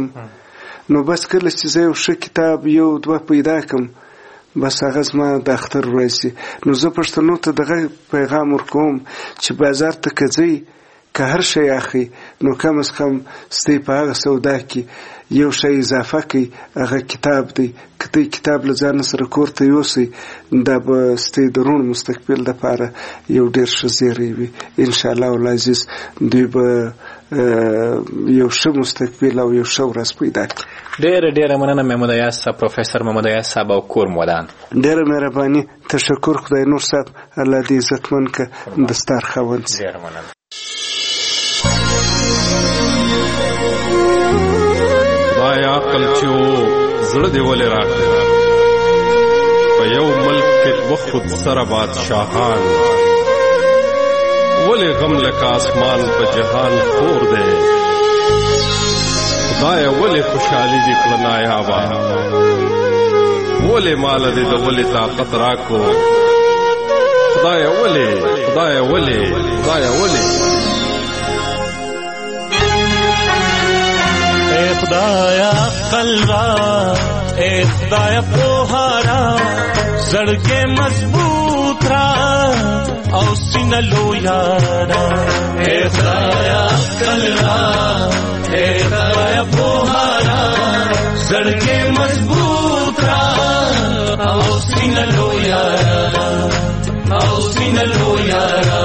نو بس کله چې زه یو ښه کتاب یو دوه پیدا کړم بس هغه زما د اختر ورځ دی. نو زه پښتنو ته دغه پیغام ورکوم چې بازار ته که ځئ که هر شی اخلي نو کم از کم ستی په هغه سودا کې یو شی اضافه کوي، هغه کتاب دی. که ته کتاب له ځانه سره کور ته یوسئ دا به ستی د روڼ مستقبل دپاره یو ډېر ښه زیری وي. انشاءالله العزیز دوی به یو ښه مستقبل او یو ښه ورځ پیدا کړي. ډېره ډېره مننه محمود ایاز صاحب، پروفیسر محمود ایاز صاحب او کور مودان. ډېره مهرباني، تشکر. خدای نور صاحب الله دې عزتمن که دستار خاوند شي. ډېره مننه. خدای عقل چې و زړه دې ولې راکړې په یو ملک کې دوه خود سره بادشاهان، ولې غم لکه آسمان په جهان خور دی. خدای ولې خوشحالي دې کړه نایابه، ولې مال دې د ولې طاقت راکو. خدای ولې خدای ولې خدای ولې اے خدایا عقل را، اے خدایا پوهارا، زړګې مضبوط را او سینه لویارا. اے خدایا عقل را، اے خدایا پوهارا، زړګې مضبوط را او سینه لویارا او سینه لویارا.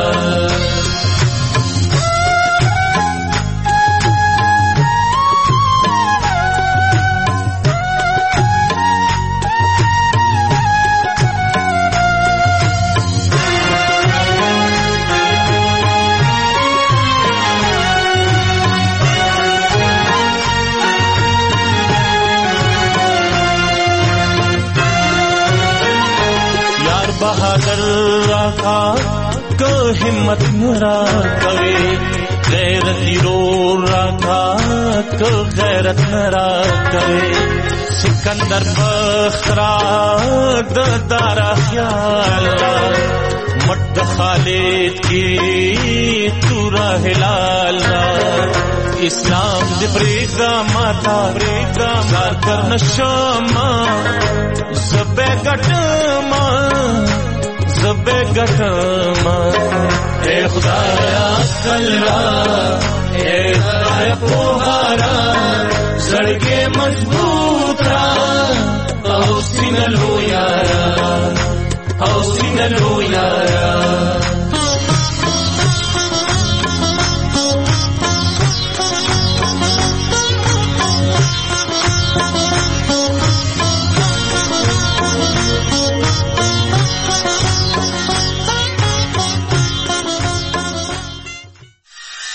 बहादुर राखा को हिम्मत नरा करे, गैरती रो राखा को गैरत नरा करे. सिकंदर बख्तरा दारा ख्याल मट खालिद की तूरा हिलाल, इस्लाम दे प्रेगा माता प्रेगा सार कर नशमा, ज़बे गटमा ज़बे गटमा. ए खुदाया अक्ल रा, ए खुदाया पोहारा, ज़ड़गे मजबूत रा औ सीना लो यारा, औ सीना लो यारा.